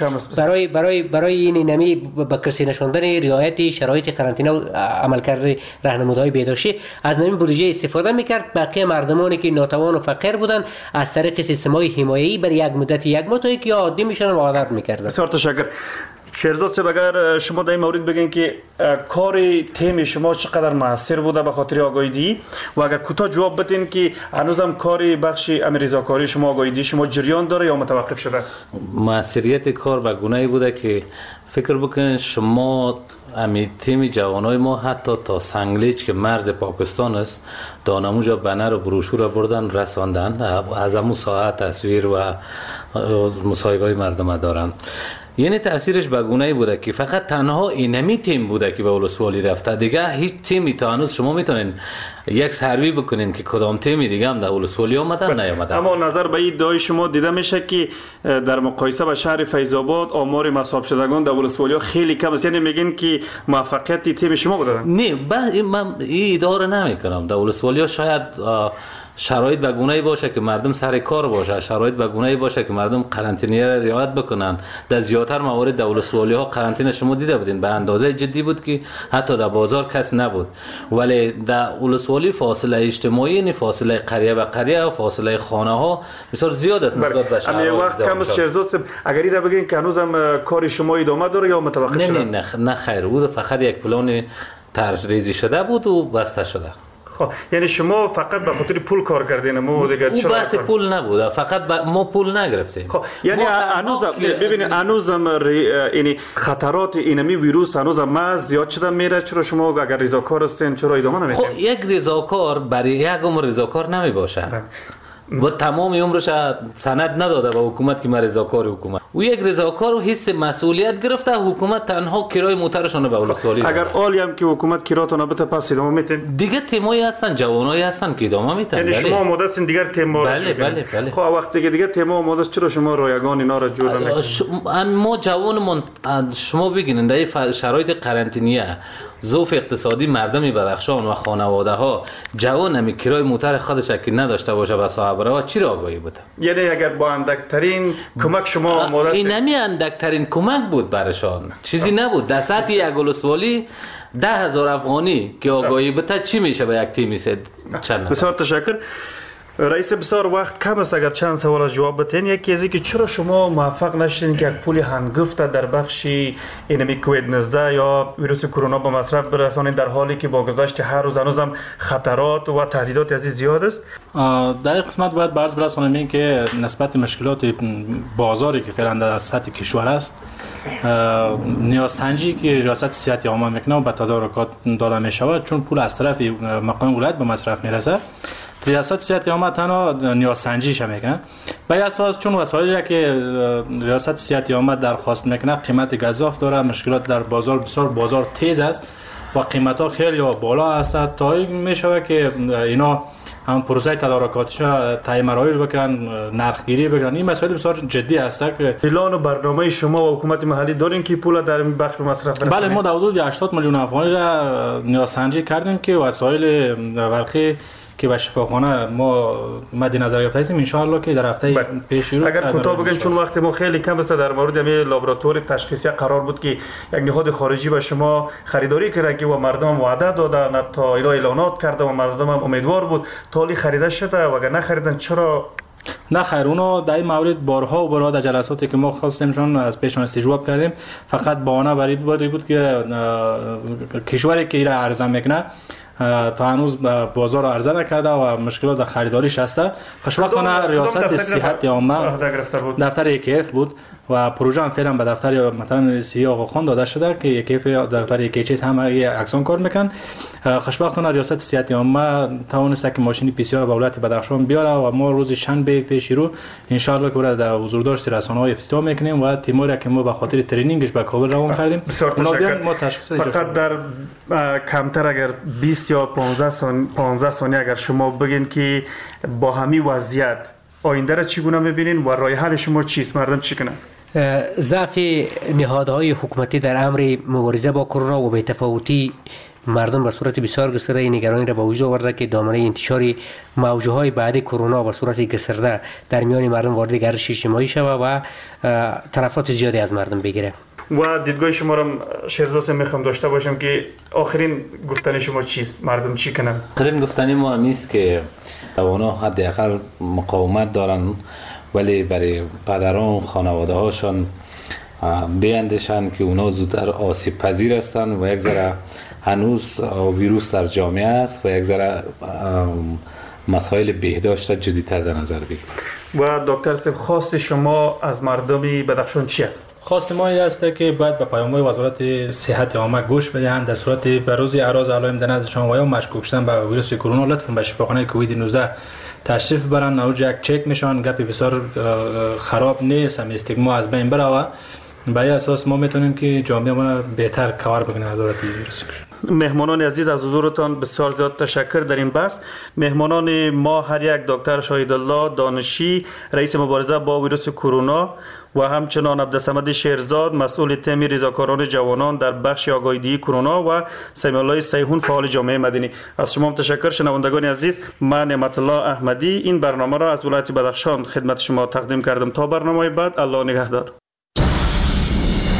برای این نمی به کرسی نشاندن رعایت شرایط قرنطینه و عملکرد راهنمودهای بهداشتی از نمی بودجه استفاده میکرد. بقیه مردمانی که ناتوان و فقیر بودن از طریق سیستم‌های حمایتی برای یک مدت یک ماه تا که عادی میشن و عادت میکردن. بسیار تشکر. شیرزاد صاحب، اگر شما در این مورد بگین که کار تیم شما چقدر موثر بوده به خاطر آگاهی و اگر کوتاه جواب بدین که هنوزم کار بخش رضاکاری شما آگاهی شما جریان داره یا متوقف شده؟ موثریت کار به گونه‌ای بوده که فکر بکنید شما امی تیم جوانای ما حتی تا سنگلیج که مرز پاکستان است دانموجا بنر و بروشور بردن رساندن، از همون ساعت تصویر و مصاحبه مردم دارن. یعنی تاثیرش به گونه‌ای بوده که فقط تنها اینمی تیم بوده که به ولسوالی رفته، دیگه هیچ تیمی تا هنوز شما میتونین یک سروی بکنین که کدام تیمی دیگه هم در ولسوالی اومدن نیامدن. اما نظر به این ادعای شما دیده میشه که در مقایسه با شهر فیض آباد آمار مصاب شدگان در ولسوالی خیلی کم است، یعنی میگین که موفقیت تیم شما بوده؟ نه، من این ادعا رو نمیکنم. در ولسوالی شاید شرایط به گونه‌ای باشه که مردم سر کار باشه، شرایط به گونه‌ای باشه که مردم قرنطینه را رعایت بکنن. در زیادتر موارد در ولسوالی‌ها قرنطینه شما دیده بودین به اندازه جدی بود که حتی در بازار کس نبود، ولی در ولسوالی فاصله اجتماعی، یعنی فاصله قریه و قریه و فاصله خانه‌ها بسیار زیاد است نسبت به شهر. وقت کم است شیرزاد صاحب، اگر این را بگین که هنوزم کار شما ادامه داره یا متوقف شده؟ نه خیر، بود فقط یک پلان طرح‌ریزی شده بود و بسته شده. خب یعنی شما فقط به خاطر پول کار کردین؟ ما دیگه چرا بحث پول نبود، فقط ما پول نگرفتیم. خب یعنی هنوزم ببینید هنوزم یعنی خطرات اینمی ویروس هنوزم زیاد شده میره. چرا شما اگر رضاکار هستین چرا ادامه نمیدین؟ خب یک رضاکار برای یک عمر رضاکار نمی باشه. و تمام عمرش سند نداده به حکومت که من رضاکار حکومت. و یک رضاکار حس مسئولیت گرفته، حکومت تنها کرای موترشون به ولسوالی. اگر عالی هم که حکومت کراتون بده پس ادامه میتین؟ دیگه تیمایی هستن، جوانایی هستن که ادامه میتن. یعنی شما آماده هستین دیگر تیم؟ بله. خب وقتی که دیگه تیم آماده است چرا شما رایگان اینا را جور نمیکنید؟ ما جوانمون شما بگین در شرایط قرنطینه ظروف اقتصادی مردم بدخشان و خانواده ها جوان همی کرای موتر خودش که نداشته باشه به صاحب راه چی را آگاهی بوده؟ یعنی اگر با اندکترین کمک شما آماده این نمی اندکترین کمک بود برشان، چیزی نبود. در سطح یک ولسوالی 10,000 افغانی که آگاهی بده چی میشه به یک تیمی چند؟ بسیار تشکر رئیس. بسیار وقت کم است، اگر چند سوال از جواب بدین. یکی از اینکه چرا شما موفق نشدین که یک پول هنگفت در بخش اینمی کووید 19 یا ویروس کرونا به مصرف برسانید در حالی که با گذشت هر روز هنوزم خطرات و تهدیدات از زیاد است؟ در این قسمت باید برز برسانم این که نسبت مشکلات بازاری که فعلا در سطح کشور است، نیازسنجی که ریاست صحت عامه میکنه و به تدارکات داده میشود، چون پول از طرف مقام ولایت به مصرف میرسه، ریاست صحت عامه تنها نیازسنجیش میکنه به اساس چون وسایلی که ریاست صحت عامه درخواست میکنه قیمت گزاف داره، مشکلات در بازار بسیار بازار تیز است و قیمت ها خیلی بالا است تا این میشود که اینا هم پروسه تدارکاتش تعیین مراحل بکنن، نرخگیری بکنن. این مسائل بسیار جدی است که پلان و برنامه شما و حکومت محلی دارین که پول در این بخش به مصرف برسونه؟ بله، ما در حدود 80 میلیون افغانی را نیازسنجی کردیم که وسایل برقی که به شفاخانه ما مد نظر گرفته هستیم ان شاء الله که در هفته پیش رو. اگر کوتاه بگین چون وقت ما خیلی کم است، در مورد همین لابراتوار تشخیصی قرار بود که یک نهاد خارجی به شما خریداری کرده که و مردم وعده دادن، تا اعلانات کرده و مردم هم امیدوار بود، تا خریده شده و اگر نخریدن چرا؟ نه خیر، اونا در این مورد بارها و بارها در جلساتی که ما خواستیمشون از پیششون استجواب کردیم، فقط بهانه برای بود که کشوری که ایره عرضه میکنه تا هنوز بازار رو عرضه نکرده و مشکلات در خریداریش هسته. خوشبختانه ریاست صحت عامه دفتر AKF بود و پروژه هم فعلا به دفتر مثلا سی آقا خان داده شده که یکی دفتر یکیچیز هم اکسان کار میکن. خوشبختانه ریاست صحت عامه توانسته که ماشین پی سی آر به ولایت بدخشان بیاره و ما روز شنبه پیش رو ان شاء الله که برای در حضورداشت رسانه‌های افتتاح میکنیم و تیماری که ما به خاطر ترینینگش به کابل روان کردیم. ما تشخیص فقط در کمتر اگر 20 یا 15 ثانیه اگر شما بگین که با همین وضعیت آینده را چگونه می‌بینین و راه حل شما چیست؟ مردم چی کنن؟ ضعف نهادهای حکومتی در امر مبارزه با کرونا و بی‌تفاوتی مردم به صورت بسیار گسترده نگرانی را به وجود آورده که دامنه انتشار موج‌های بعد کرونا به صورت گسترده در میان مردم وارد گردش اجتماعی شود و تلفات زیادی از مردم بگیره. و دیدگاه شما را شهرزاد میخوام داشته باشم که آخرین گفتن شما چیست؟ مردم چی کنن؟ آخرین گفتن ما همیست که اونا حداقل مقاومت دارن، ولی برای پدران خانواده هاشان بیاندیشن که اونا زودتر آسیب پذیر هستن و یک ذره هنوز ویروس در جامعه است و یک ذره مسائل بهداشت جدی‌تر در نظر بگیرید. و دکتر صاحب خواست شما از مردمی بدخشان چی است؟ خواست ما این است که باید به پیام‌های وزارت صحت عامه گوش بدهند، در صورت بروز اعراض علائم در نزدشان و یا مشکوک شدن به ویروس کرونا لطفاً به شفاخانه کووید 19 تشریف برن. اوج یک چک میشن، گپی بسیار خراب نیست، هم استیگما از بین بره. به این اساس ما میتونیم که جامعه ما بهتر کار بکنیم از دولت ویروس. مهمانان عزیز از حضورتان بسیار زیاد تشکر در این بحث. مهمانان ما هر یک دکتر شاهدالله دانشی رئیس مبارزه با ویروس کرونا و همچنان عبدالصمد شیرزاد مسئول تیم رضاکاران جوانان در بخش آگاهی کرونا و سمیع الله سیحون فعال جامعه مدنی. از شما تشکر. شنوندگان عزیز، من نعمت الله احمدی این برنامه را از ولایت بدخشان خدمت شما تقدیم کردم. تا برنامه بعد، الله نگهدار.